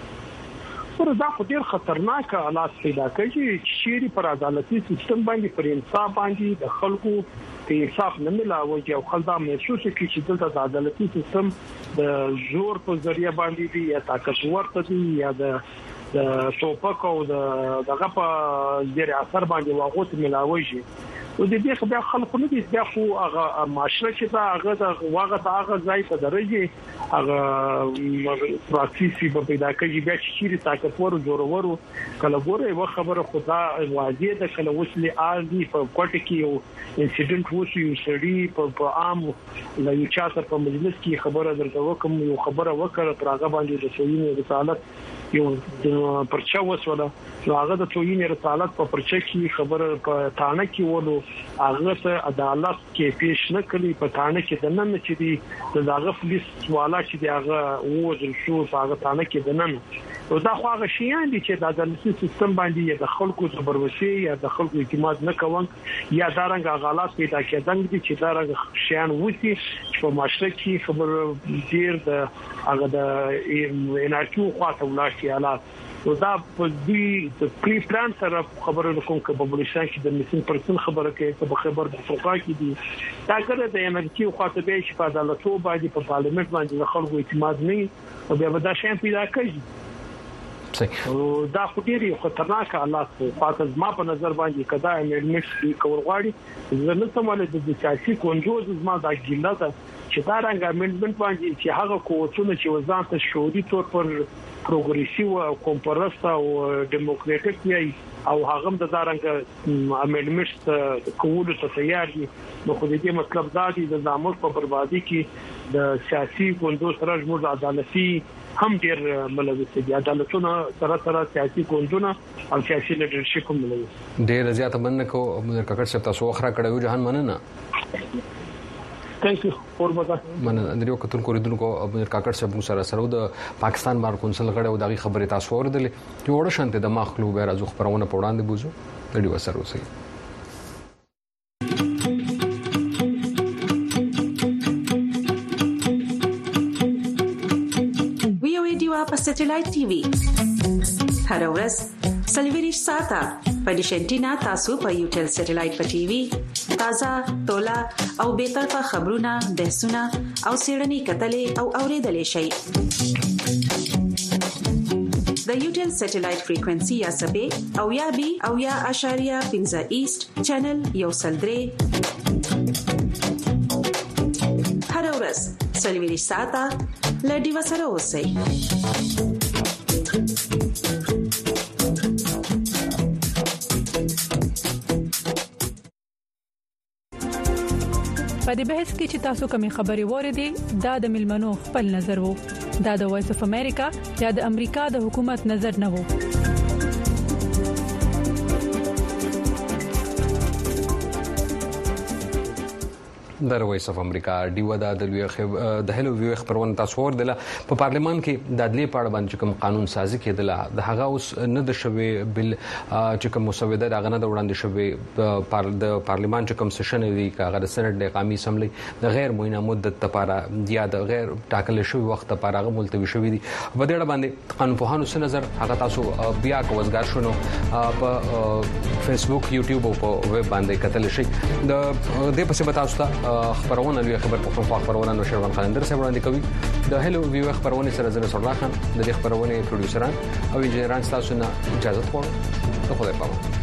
پر دا خو ډیر خطرناک حالات پیدا کوي چې شيري پر عدالتي سیستم باندې پر انصاف باندې د خلکو ته انصاف نه ملاوي او خلک دا محسوس کوي چې دلته د عدالتي سیستم د زور په ذریعہ باندې دی یا طاقتور ته یا د د ټوپک او د دغه په ډیر اثر باندې واغوت ملاوي شي او د دې خبره خلکو نه دي دا خو هغه معاشره چې دا هغه د واغه د هغه ځای په درجه هغه پراکټیسي په پیدا کوي بیا چې شيري طاقتور جوړورو کله ګوره یو خبره خدا واجب ده کله وسلې آزي په کوټه کې یو انسیډنټ وشي یو سړي په عام لا یو چاته په مجلس کې خبره درته وکم یو خبره وکړه تر هغه باندې د سوینې رسالت یو د پرچا وسوله نو هغه د توینې رسالت په پرچا کې خبره په تانه کې ولو هغه ته عدالت کې پیش نه کړي په تانه کې د نن چې دی د هغه پولیس والا چې دی هغه وځل شو هغه تانه کې د نن او دا خو هغه شیان دي چې د عدالتي سیستم باندې د خلکو زبروسي یا د خلکو اعتماد نه کوون یا دا رنګ غلط پیدا کېدل دي چې دا رنګ شیان وتی چې په معاشره کې خبر ډیر د هغه د انارکیو خواته ولاشي حالات او دا په دې د پری پلان سره خبره کوم کې په بلشان کې د مسین پرسن خبره کې په خبر د فوقا کې دي دا کړه د انارکیو خواته به شي په عدالتو باندې په پارلیمنت باندې د خلکو اعتماد نه او بیا به دا شیان پیدا کوي او دا خو ډیری خطرناک حالات خاطر ما په نظر باندې کدا امنیت کول غواړي زه نه سماله د سیاسي کنجوز ما دا ګیله ده چې دا رنګ امنډمنت باندې چې هغه کوڅونه چې وزان ته شوري تور پر پروګریسیو او کومپرست او ډیموکراټیک وي او هغه د دا رنګ امنډمنت کول ته تیار دي نو خو دې مطلب دا دی د زامل په بربادي کې د سیاسي کنجوز سره موږ عدالتي هم ډیر ملوث دي عدالتونه سره سره سیاسي ګوندونه او سیاسي لیډرشپ هم ملوث ډیر زیات مننه کو مدیر کاکړ صاحب تاسو خبره کړو جهان مننه ثانک یو اوربته مننه دریو کتون کوریدونکو مدیر کاکړ صاحب سره سره د پاکستان بار کونسل غړو دغه خبره تاسو اوردل چې وړه شانته د مخلو به راځو خبرونه پوراند بوزو د ډیو سره وسی په سټلایټ ټي وي هر ورځ سلویریش ساته په ډیشنټینا تاسو په یو ټل سټلایټ په ټي وي تازه تولا او به طرفه خبرونه بحثونه او سیړنی کتلې او اوریدلې شي د یو ټل سټلایټ فریکوئنسي یا سبې او یا بي او یا اشاریه پنځه ایست چینل یو سلدري هر ورځ سلویریش ساته لډي وسره اوسئ په دې بحث کې چې تاسو کومې خبرې وریدي دا د ملمنو خپل نظر وو دا د وایس اف امریکا یا د امریکا د حکومت نظر نه وو د وایس اف امریکا ډیو دا د د هلو ویو خبرونه تاسو ورده په پارلمان کې د عدلي پاړه باندې کوم قانون سازي کېدله د هغه اوس نه د شوي بل چې کوم مسوده راغنه د وړاندې شوي د پارلمان چې کوم سیشن دی هغه د سنټ د قومي اسمبلی د غیر معینه مدت لپاره یا د غیر ټاکل شوی وخت لپاره هغه ملتوي شوی دی په دې اړه باندې قانون په هانو نظر هغه تاسو بیا کوزګار شونو په فیسبوک یوټیوب او په ویب باندې کتل شي د دې پسې بتاوسته خبرونه لوي خبر په خپل خبرونه نو شروان خاندر صاحب وړاندې کوي د هلو ویو خبرونه سره زنه سره خان د خبرونه پروډوسران او انجنیران تاسو نه اجازه غواړم ته خدای پامه